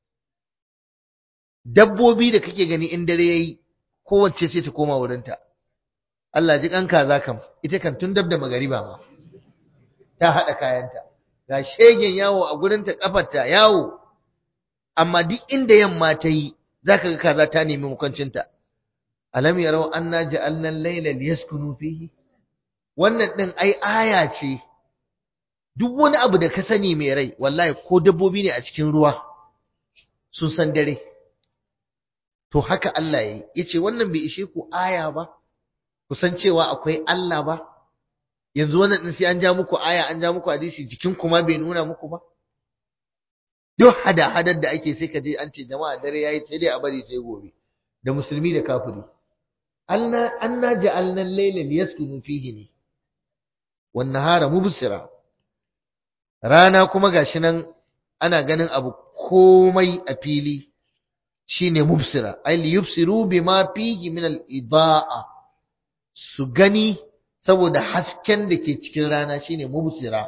dabbobi da kake gani in dare yayi kowace sai ta koma wurinta. Allah ji kanka za kam, ita kan tun dab da magariba ma ta hada kayanta, ga shegen yawo a gurinta, kafarta yawo, amma duk inda yamma ta yi zaka ga kaza ta nemi mukuncinta. alam yarau anna ja'alna al-layla liyaskunu fihi, wannan din ai aya ce. duk wani abu da ka sani mai rai wallahi ko dabbobi ne a cikin ruwa sun san dare. To haka Allah ya yi, ya ce wannan bai ishe ku aya ba, ku san cewa akwai Allah ba, yanzu wannan ɗin sai an ja muku aya, an ja muku hadisi, jikin kuma bai nuna muku ba. Duk hada-hadar da ake sai ka je an ce jama'a dare ya yi sai dai a bari sai gobe, da musulmi da kafiri. An na ja'alna al-layla liyaskunu fihi ne, wan nahara mubsira. Rana kuma gashi nan ana ganin abu komai a fili shine mubsira, ay liyubsiru bima fihi min al-idaa, su gani saboda hasken da ke cikin rana shine mubsira.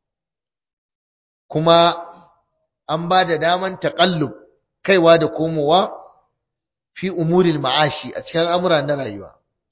Kuma an ba da daman taqallub, kaiwa da komowa fi umuril ma'ashi, a cikin al'amura na rayuwa.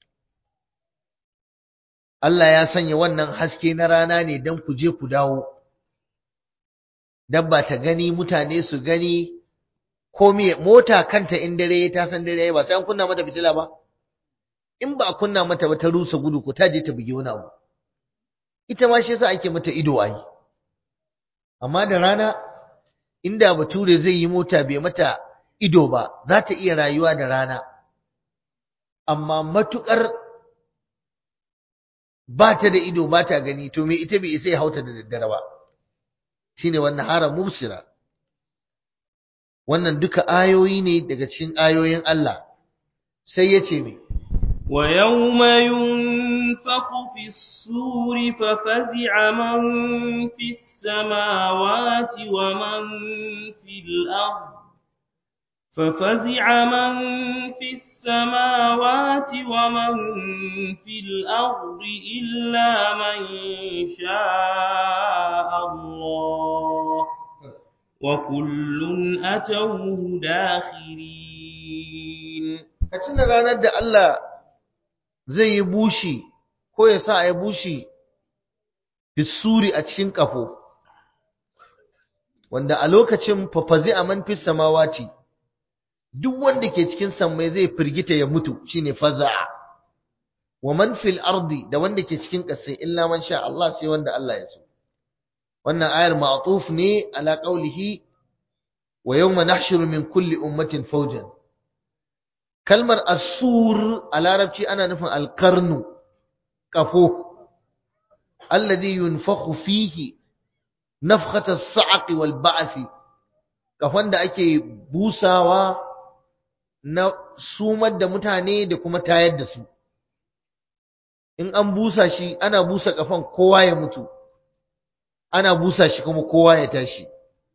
Allah ya sanya wannan haske na rana ne don ku je ku dawo, dabba ta gani, mutane su gani, ko me mota kanta in dare ta san dare ba sai an kunna mata fitila ba, in ba a kunna mata ba ta rusa gudu ko ta je ta bugi wani abu, ita ma shi yasa ake mata ido ai. Amma da rana inda bature zai yi mota bai mata ido ba, za ta iya rayuwa da rana, amma matukar ba ta da ido ba ta gani, to me ita bai isa ya hauta da daddare ba. Shine wannan hara mubsira. Wannan duka ayoyi ne daga cikin ayoyin Allah. Sai ya ce me, wa yawma yunfakhu fis suri fa fazi'a man fis samawati wa man fil ard ففزع من في السماوات ومن في الأرض إلا من شاء الله وكل أتوه داخرين. كتنا ranar da Allah zai yi bushi ko ya sa ya bushi bisuri a cikin kafo, wanda a lokacin fafazi a man fis samawati, duk wanda ke cikin sammai zai firgita ya mutu, shine faza'a. Wa man fil ardi, da wanda ke cikin ƙasa, illa man sha Allah, sai wanda Allah ya so. Wannan ayar ma'tuf ne ala qawlihi wa yawma nahshuru min kulli ummatin fawjan. Kalmar as-sur a larabci ana nufin al-qarnu, kafo, alladhi yunfakhu fihi nafkhat as-sa'q wal ba'th, kafan da ake busawa na sumar da mutane da kuma tayar da su. In an busa shi, ana busa kafan kowa ya mutu, ana busa shi kuma kowa ya tashi.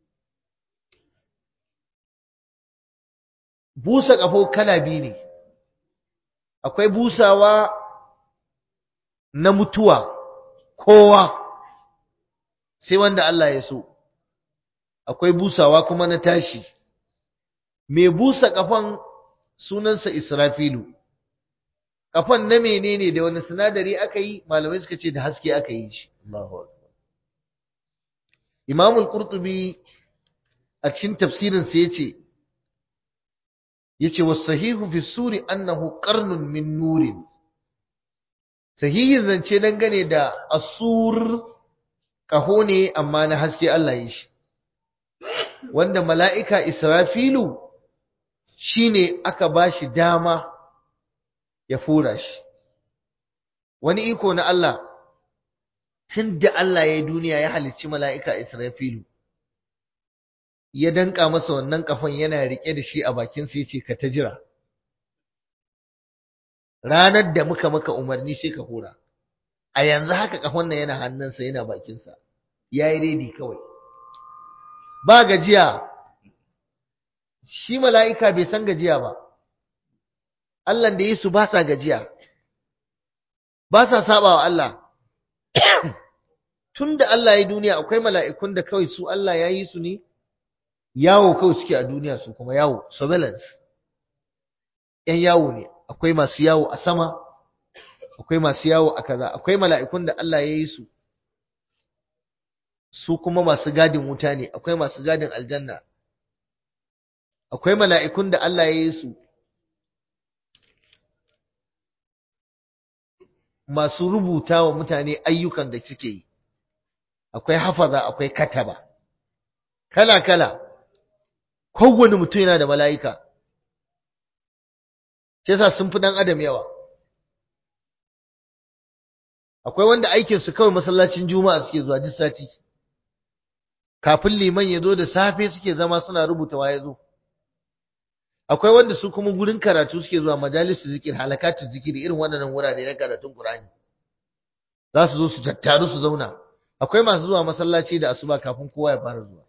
Busa kafo kala biyu ne, akwai busawa na mutuwa kowa sai wanda Allah ya so, akwai busawa kuma na tashi. Mai busa kafan sunansa Israfilu. Kafan na menene, da wani sinadari aka yi? Malamai suka ce da haske aka yi shi. Allahu akbar. Imam al-Qurtubi a cikin tafsirin sa yace yace was-sahihu fi suri annahu qarnun min nurin. Sahihi zance dangane da asur, kaho ne amma na haske Allah ya shi, wanda mala'ika Israfilu shine aka bashi dama ya fura shi. Wani iko na Allah, tun da Allah ya yi duniya ya halicci mala'ika Israfilu, ya danka masa wannan kafan yana rike da shi a bakinsa ya ce ka ta jira, ranar da muka maka umarni sai ka hura. A yanzu haka kafan nan yana hannunsa yana bakinsa, ya yi redi kawai, ba gajiya. Shi mala'ika bai san gajiya ba, Allah da yi su ba sa gajiya, ba sa saba wa Allah. Tun da Allah ya yi duniya akwai mala'ikun da kawai su Allah ya yi su ne, yawo kawai suke a duniya, su kuma yawo, surveillance, ‘yan yawo ne, akwai masu yawo a sama, akwai masu yawo a kaza, akwai mala'ikun da Allah ya yi su, su kuma masu gadin wuta ne, akwai masu gadin aljanna. Akwai mala'ikun da Allah ya yi su masu rubuta wa mutane ayyukan da suke yi, akwai hafaza, akwai kataba, kala-kala. kowane mutum yana da mala'ika sai sa sun fi dan adam yawa. Akwai wanda aikinsu kawai masallacin juma'a suke zuwa duk sati, kafin liman ya zo da safe suke zama suna rubuta wa ya zo. Akwai wanda su kuma gurin karatu suke zuwa majalisu zikir, halakatu zikiri, irin waɗannan wurare na karatun Qur'ani, za su zo su tattaru su zauna. Akwai masu zuwa masallaci da asuba kafin kowa ya fara zuwa.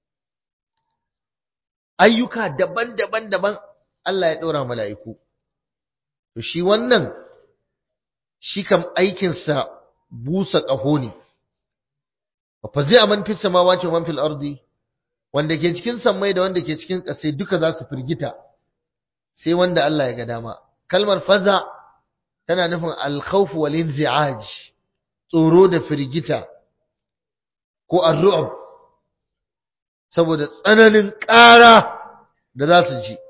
Ayyuka daban-daban daban Allah ya ɗora mala'iku. To shi wannan shi kam aikinsa busa ƙaho ne. Fa zai man fis samawati wa man fil ardi, wanda ke cikin sammai da wanda ke cikin ƙasai duka za su firgita sai wanda Allah ya ga dama. Kalmar faza tana nufin al-khawf wal inzi'aj, tsoro da firgita ko ar-ru'b, saboda tsananin ƙara da za su ji.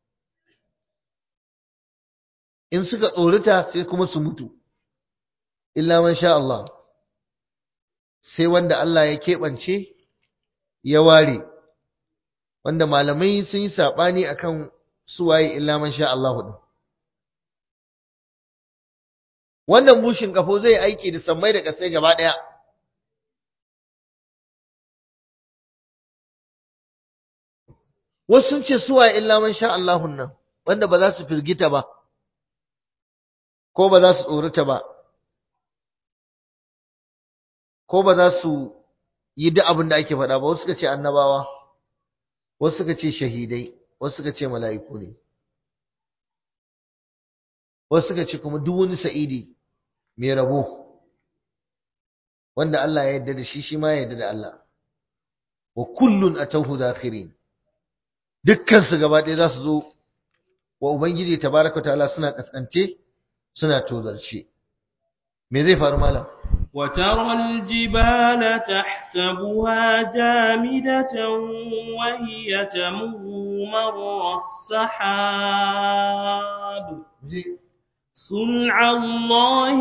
In suka tsorita sai kuma su mutu, illa man sha Allah, sai wanda Allah ya keɓance ya ware, wanda malamai sun yi saɓani akan suwaye illa man sha Allah hudu. Wannan bushin kafo zai aiki da sammai da ƙasai gaba ɗaya. Wasu sun ce suwaye illa man sha Allahun nan, wanda ba za su firgita ba, ko ba za su tsorata ba, ko ba za su yi duk abin da ake faɗa ba. Wasu suka ce annabawa, wasu suka ce shahidai, wasu suka ce mala'iku ne, wasu suka ce kuma duk wani sa'idi mai rabo wanda Allah ya yarda da shi, shi ma ya yarda da Allah. Wa kullun atawhu dakhirin, dukkan su gaba ɗaya za su zo wa Ubangiji tabaraka wa ta'ala suna kaskance, suna tozarce. Me zai faru malam? وترى الجبال تحسبها جامدة وهي تمر مر السحاب صنع الله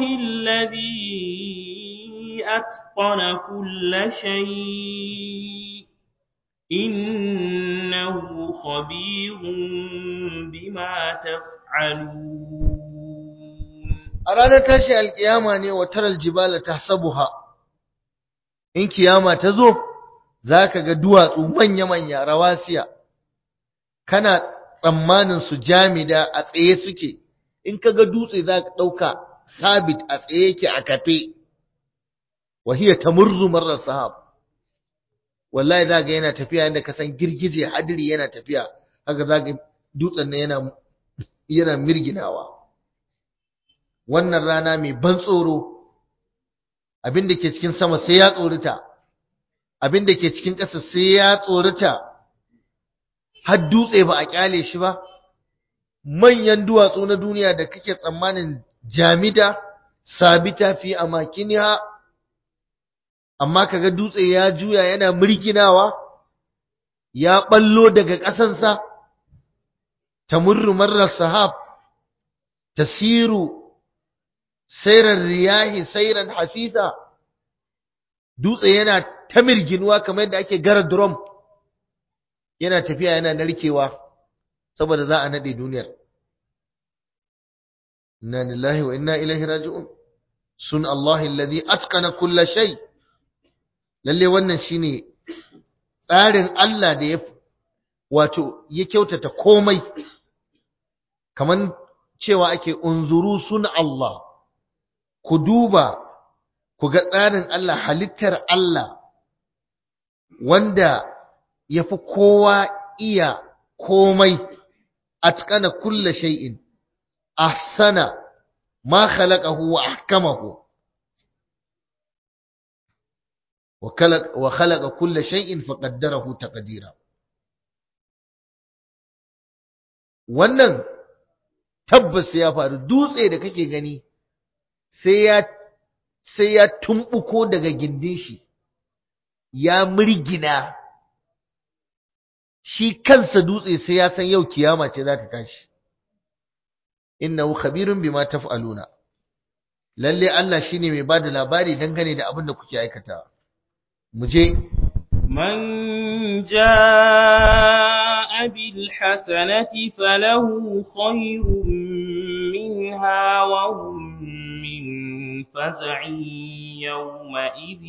الذي أتقن كل شيء إنه خبير بما تفعلون. A ranar tashi alkiyama ne wa taral jibala tahsabuha, in kiyama ta zo zaka ga duwatsu manya-manya rawasiya, kana tsammanin su jamida a tsaye suke. In ka ga dutse zaka dauka sabit a tsaye yake a kafe. Wa hiya tamurru marra sahab, wallahi zaka yana tafiya inda ka san girgije hadiri yana tafiya, haka zaka dutsen nan yana yana mirginawa. Wannan rana mai ban tsoro, abin da ke cikin sama sai ya tsorita, abin da ke cikin ƙasa sai ya tsorita, har dutse ba a kyale shi ba. Manyan duwatsu na duniya da kake tsammanin jamida sabita fi amakiniha, amma kaga dutse ya juya yana mirginawa, ya ballo daga ƙasansa. Tamurru marra sahab tasiru sairar riyahi sairan hasisa, dutse yana ta mirginuwa kamar yadda ake gara drum, yana tafiya yana narkewa saboda za a nade duniyar. Inna lillahi wa inna ilaihi raji'un. Sun Allah alladhi atqana kulla shay. Lalle wannan shine tsarin Allah da ya wato ya kyautata komai, kaman cewa ake unzuru sun Allah, ku duba ku ga tsarin Allah, halittar Allah wanda ya fi kowa iya komai. Atqana kulla shay'in ahsana ma khalaqahu wa ahkamahu wa khalaqa kulla shay'in faqaddarahu taqdira. Wannan tabbas ya faru. Dutse da kake gani sai ya sai ya tumbuko daga gindin shi, ya mirgina shi kansa dutse, sai ya san yau kiyama ce za ta tashi. Innahu khabirun bima taf'aluna. Lalle Allah shine mai bada labari dangane da abin da kuke aikatawa. Mu je. Man jaa بالحسنة فله خير منها وهم من فزع يومئذ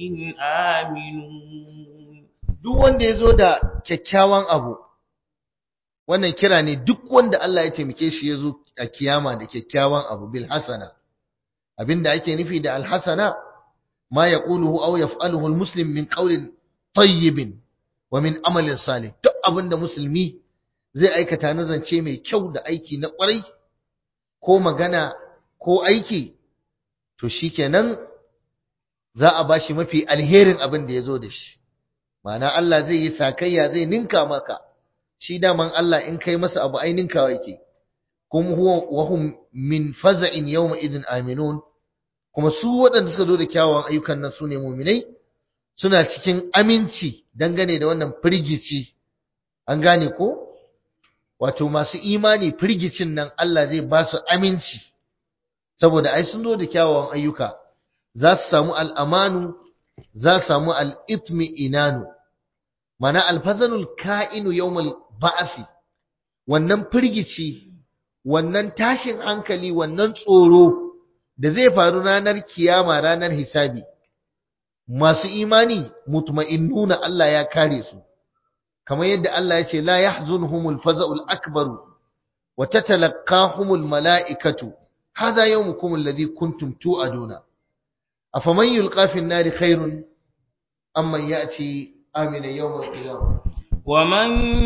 آمنون. duk wanda yazo da kyakkyawan abu, wannan kira ne duk wanda Allah ya taimake shi yazo a kiyama da kyakkyawan abu, bil hasana. Abinda ake nufi da al hasana ma yaquluhu aw yaf'aluhu al muslim min qawlin tayyibin wa min amalin salih. Duk abinda musulmi zai aikata na zance mai kyau da aiki na kwarai ko magana ko aiki, to shikenan za a bashi mafi alherin abin da yazo da shi. Ma'ana Allah zai yi sakayya, zai ninka maka. Shi daman Allah in kai masa abu ai ninkawa yake. Kuma huwa wa hum min faza'in yawma idhin aminun. Kuma su waɗanda suka zo da kyawawan ayyukan nan sune mu'minai, suna cikin aminci dangane da wannan firgici. An gane ko? Wato masu imani firgicin nan Allah zai ba su aminci. Saboda ai sun zo da kyawawan ayyuka, za su samu al'amanu, za su samu al'itmi inanu. Mana alfazanul ka'inu yawmal ba'afi, wannan firgici, wannan tashin hankali, wannan tsoro da zai faru ranar kiyama, ranar hisabi. Masu imani mutma'innuna Allah ya kare su. Kamar yadda Allah ya ce la yahzunhumul faza'ul akbaru wa tatalaqahumul mala'ikatu hadha yawmukum alladhi kuntum tu'aduna. أفمن يلقى في النار خير أم من يأتي آمنا يوم القيامة ومن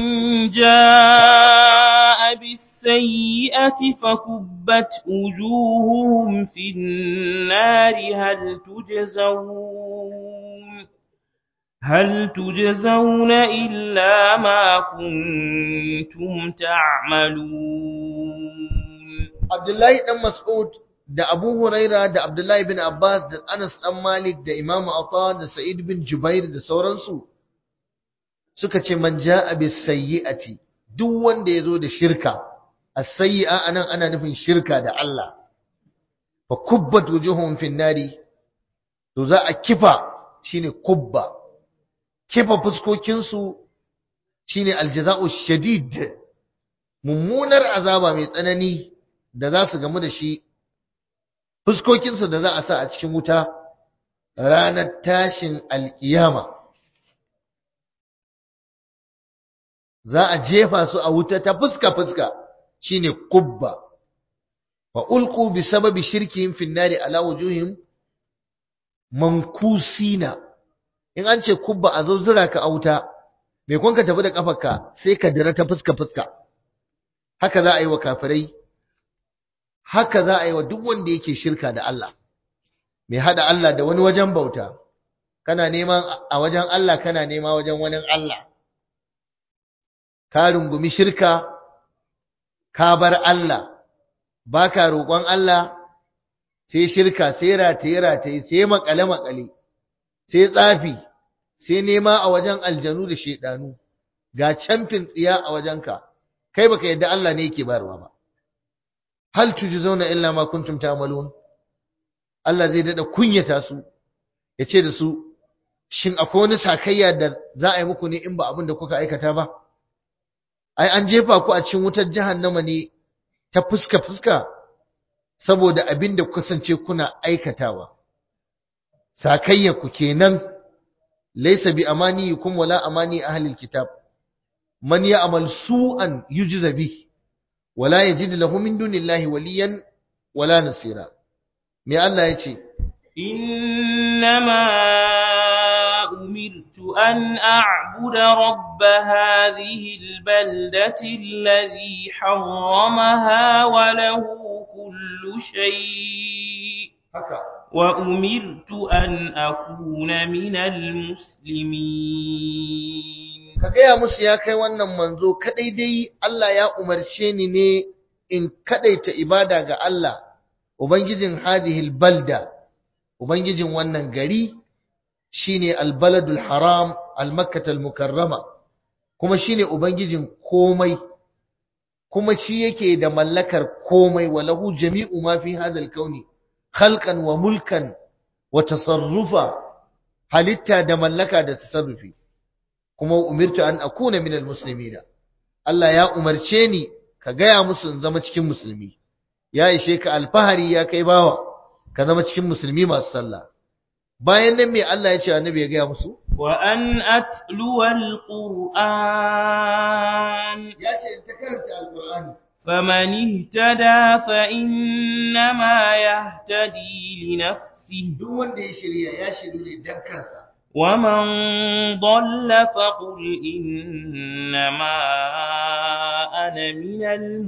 جاء بالسيئة فكبت وجوههم في النار هل تجزون هل تجزون إلا ما كنتم تعملون. عبد الله بن مسعود da Abu Huraira da Abdullahi bin Abbas da Anas dan Malik da Imam Atha da Sa'id bin Jubair da sauransu suka ce man ja'a bis sayyi'ati, duk wanda yazo da shirka. As-sayyi'a anan ana nufin shirka da Allah. Fa kubbat wujuhum fin nari, to za a kifa, shine kubba. Kifa fuskokin su shine aljaza'u shadid, mummunar azaba mai tsanani da za su gamu da shi. Fuskokinsu da za a sa a cikin wuta ranar tashin alkiyama, za a jefa su a wuta ta fuska-fuska, shine kubba. Wa ulqu bi sababi shirkihim fi nari ala wujuhim mankusina. In an ce kubba a zo zira ka a wuta, me kun ka tafi da kafarka sai ka dira ta fuska-fuska. Haka za a yi wa kafirai, haka za a yi wa duk wanda yake shirka da Allah, mai hada Allah da wani wajen bauta. Kana neman a wajen Allah, kana nema wajen wani Allah, ka rungumi shirka, ka bar Allah, ba ka roƙon Allah, sai shirka, sai rataye-rataye, sai makale-makale, sai tsafi, sai nema a wajen aljanu da shedanu, ga camfin tsiya a wajenka, kai baka yadda Allah ne yake bayarwa ba. Hal tujzauna illa ma kuntum ta'malun. Allah zai dada kunyata su, yace da su, shin akwai wani sakayya da za a yi muku ne in ba abin da kuka aikata ba? Ai an jefa ku a cikin wutar jahannama ne ta fuska fuska saboda abin da kuka sance kuna aikatawa. Sakayya ku kenan, laysa bi amaniyikum wala amani ahli alkitab. Man ya'mal su'an yujza bihi wala yajid lahu min dunillahi waliyan wala nasira. Me Allah yace, innama umirtu an a'budu rabb hadhihi albaldati alladhi harramaha wa lahu kullu shay. haka wa umirtu an akuna minal muslimin. ka gaya musu ya kai wannan manzo, kadai dai Allah ya umarce ni ne in kadaita ibada ga Allah, ubangijin hadihil balda, ubangijin wannan gari shine albaladul haram, almakkatul mukarrama, kuma shine ubangijin komai, kuma shi yake da mallakar komai, walahu jami'u ma fi hadal kauni khalqan wa mulkan wa tasarrufa, halitta da mallaka da tasarrufi. Kuma umirtu an akuna minal muslimina, Allah ya umarce ni ka gaya musu in zama cikin musulmi ya ishe ka alfahari ya kai bawa ka zama cikin musulmi masu sallah bayan nan me Allah ya ce annabi ya gaya musu wa an atlu alquran ya ce in ta karanta alqur'ani faman ihtada fa innama yahtadi li nafsihi duk wanda ya shirya ya shiru ne dan kansa ومن ضل فقل إنما أنا من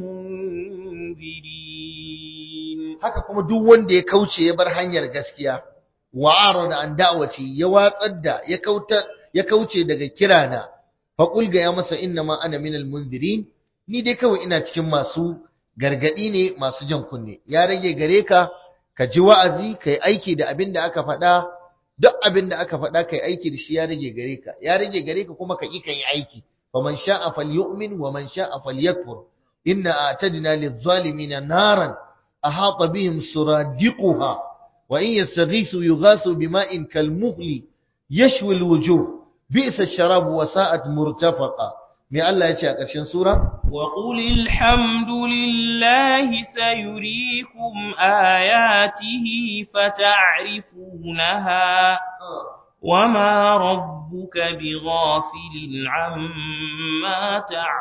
المنذرين haka kuma duk wanda ya kauce ya bar hanyar gaskiya wa arada an da'wati ya watsar da ya kauta ya kauce daga kirana faqul ga ya masa innama ana minal munzirin ni dai kawai ina cikin masu gargadi ne masu jan kunne ya rage gare ka ka ji wa'azi kai aiki da abin da aka faɗa duk abin da aka faɗa kai aiki da shi ya rage gare ka ya rage gare ka kuma ka yi kai aiki faman sha'a falyu'min wa man sha'a falyakfur inna a'tadna lidh-dhalimina naran ahata bihim suradiquha wa in yastaghithu yughathu bima'in kalmuhli yashwi al-wujuh bi'sa ash-sharabu wa sa'at murtafaqa me Allah yace a ƙarshen sura wa qulil hamdulillahi sayuriikum ayatihi fata'rifunaha wama rabbuka bighafilin amma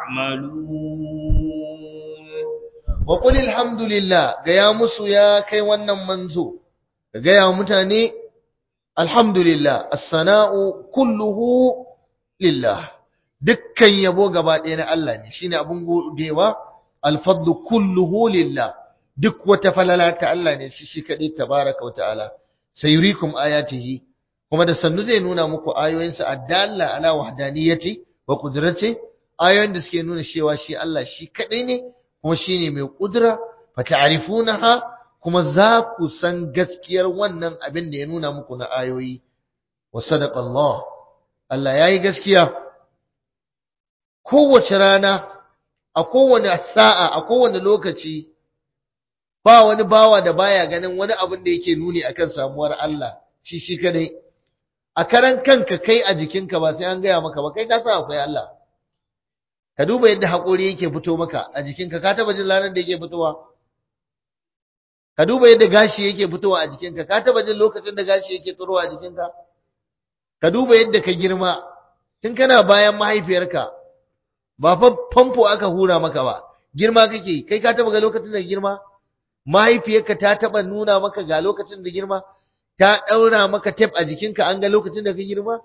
ta'malun wa qulil hamdulillah ga ya musu ya kai wannan manzo ga ya mutane alhamdulillah as-sana'u kulluhu lillah dukkan yabo gaba ɗaya na Allah ne shine abun godewa al-fadlu kulluhu lillah duk wata falala ta Allah ne shi shi kadai tabaraka wa ta'ala sayurikum ayatihi kuma da sannu zai nuna muku ayoyinsa addalla ala wahdaniyati wa qudrati ayoyin da suke nuna cewa shi Allah shi kadai ne kuma shine mai kudura fa ta'rifunaha kuma za ku san gaskiyar wannan abin da ya nuna muku na ayoyi wa sadaqa Allah Allah yayi gaskiya kowace rana a kowane sa'a a kowane lokaci ba wani bawa da baya ganin wani abin da yake nuni akan samuwar Allah shi shi kadai a karan kanka kai a jikinka ba sai an gaya maka ba kai ka san akwai Allah ka duba yadda haƙori yake fito maka a jikinka ka taba jin ranar da yake fitowa ka duba yadda gashi yake fitowa a jikinka ka taba jin lokacin da gashi yake tsirowa a jikinka ka duba yadda ka girma tun kana bayan mahaifiyarka ba fa famfo aka hura maka ba girma kake kai ka taba ga lokacin da girma mahaifiyarka ta taba nuna maka ga lokacin da girma ta daura maka tape a jikinka an ga lokacin da ka girma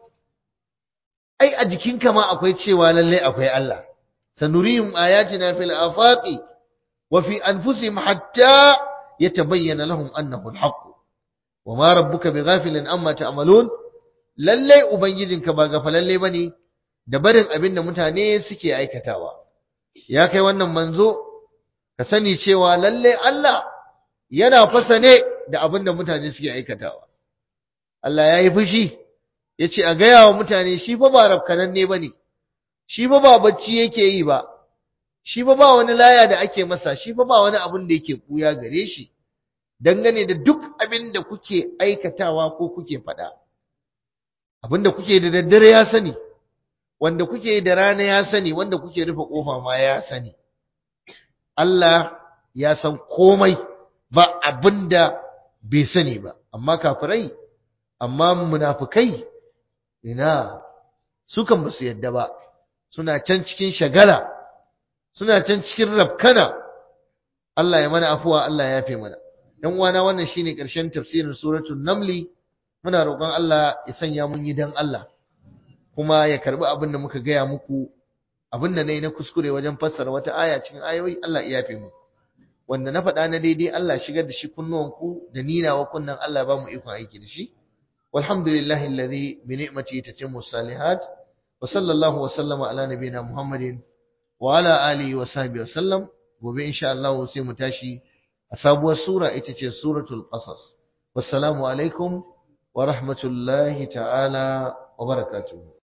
ai a jikinka ma akwai cewa lalle akwai Allah sanurihim ayatina fil afaqi wa fi anfusihim hatta yatabayyana lahum annahu alhaq wama rabbuka bighafilin amma ta'malun lalle ubangijinka ba gafalalle bane da barin abin da mutane suke aikatawa ya kai wannan manzo ka sani cewa lalle Allah yana fasane da abin da mutane suke aikatawa Allah ya yi fushi ya ce a gaya wa mutane shi fa ba rafkananne ba ne shi fa ba bacci yake yi ba shi fa ba wani laya da ake masa shi fa ba wani abin da yake kuya gare shi dangane da duk abin da kuke aikatawa ko kuke faɗa abin da kuke da daddare ya sani wanda kuke da rana ya sani wanda kuke rufe kofa ma ya sani Allah ya san komai ba abinda bai sani ba amma kafirai amma munafikai ina sukan basu yadda ba suna can cikin shagala suna can cikin rafkana Allah ya mana afuwa Allah ya yafe mana dan uwana wannan shine karshen tafsirin suratul namli muna roƙon Allah ya sanya mun yi dan Allah kuma ya karbi abin da muka gaya muku abin da nayi na kuskure wajen fassara wata aya cikin ayoyi Allah ya yafe mu wanda na faɗa na daidai Allah shigar da shi kunnuwanku da ninawa kunnan Allah ba mu ikon aiki da shi walhamdulillahi alladhi bi ni'matihi tatimmu salihat wa sallallahu wa sallama ala nabiyyina muhammadin wa ala alihi wa sahbihi wa sallam gobe insha Allah sai mu tashi a sabuwar sura ita ce suratul qasas wassalamu alaikum wa rahmatullahi ta'ala wa barakatuh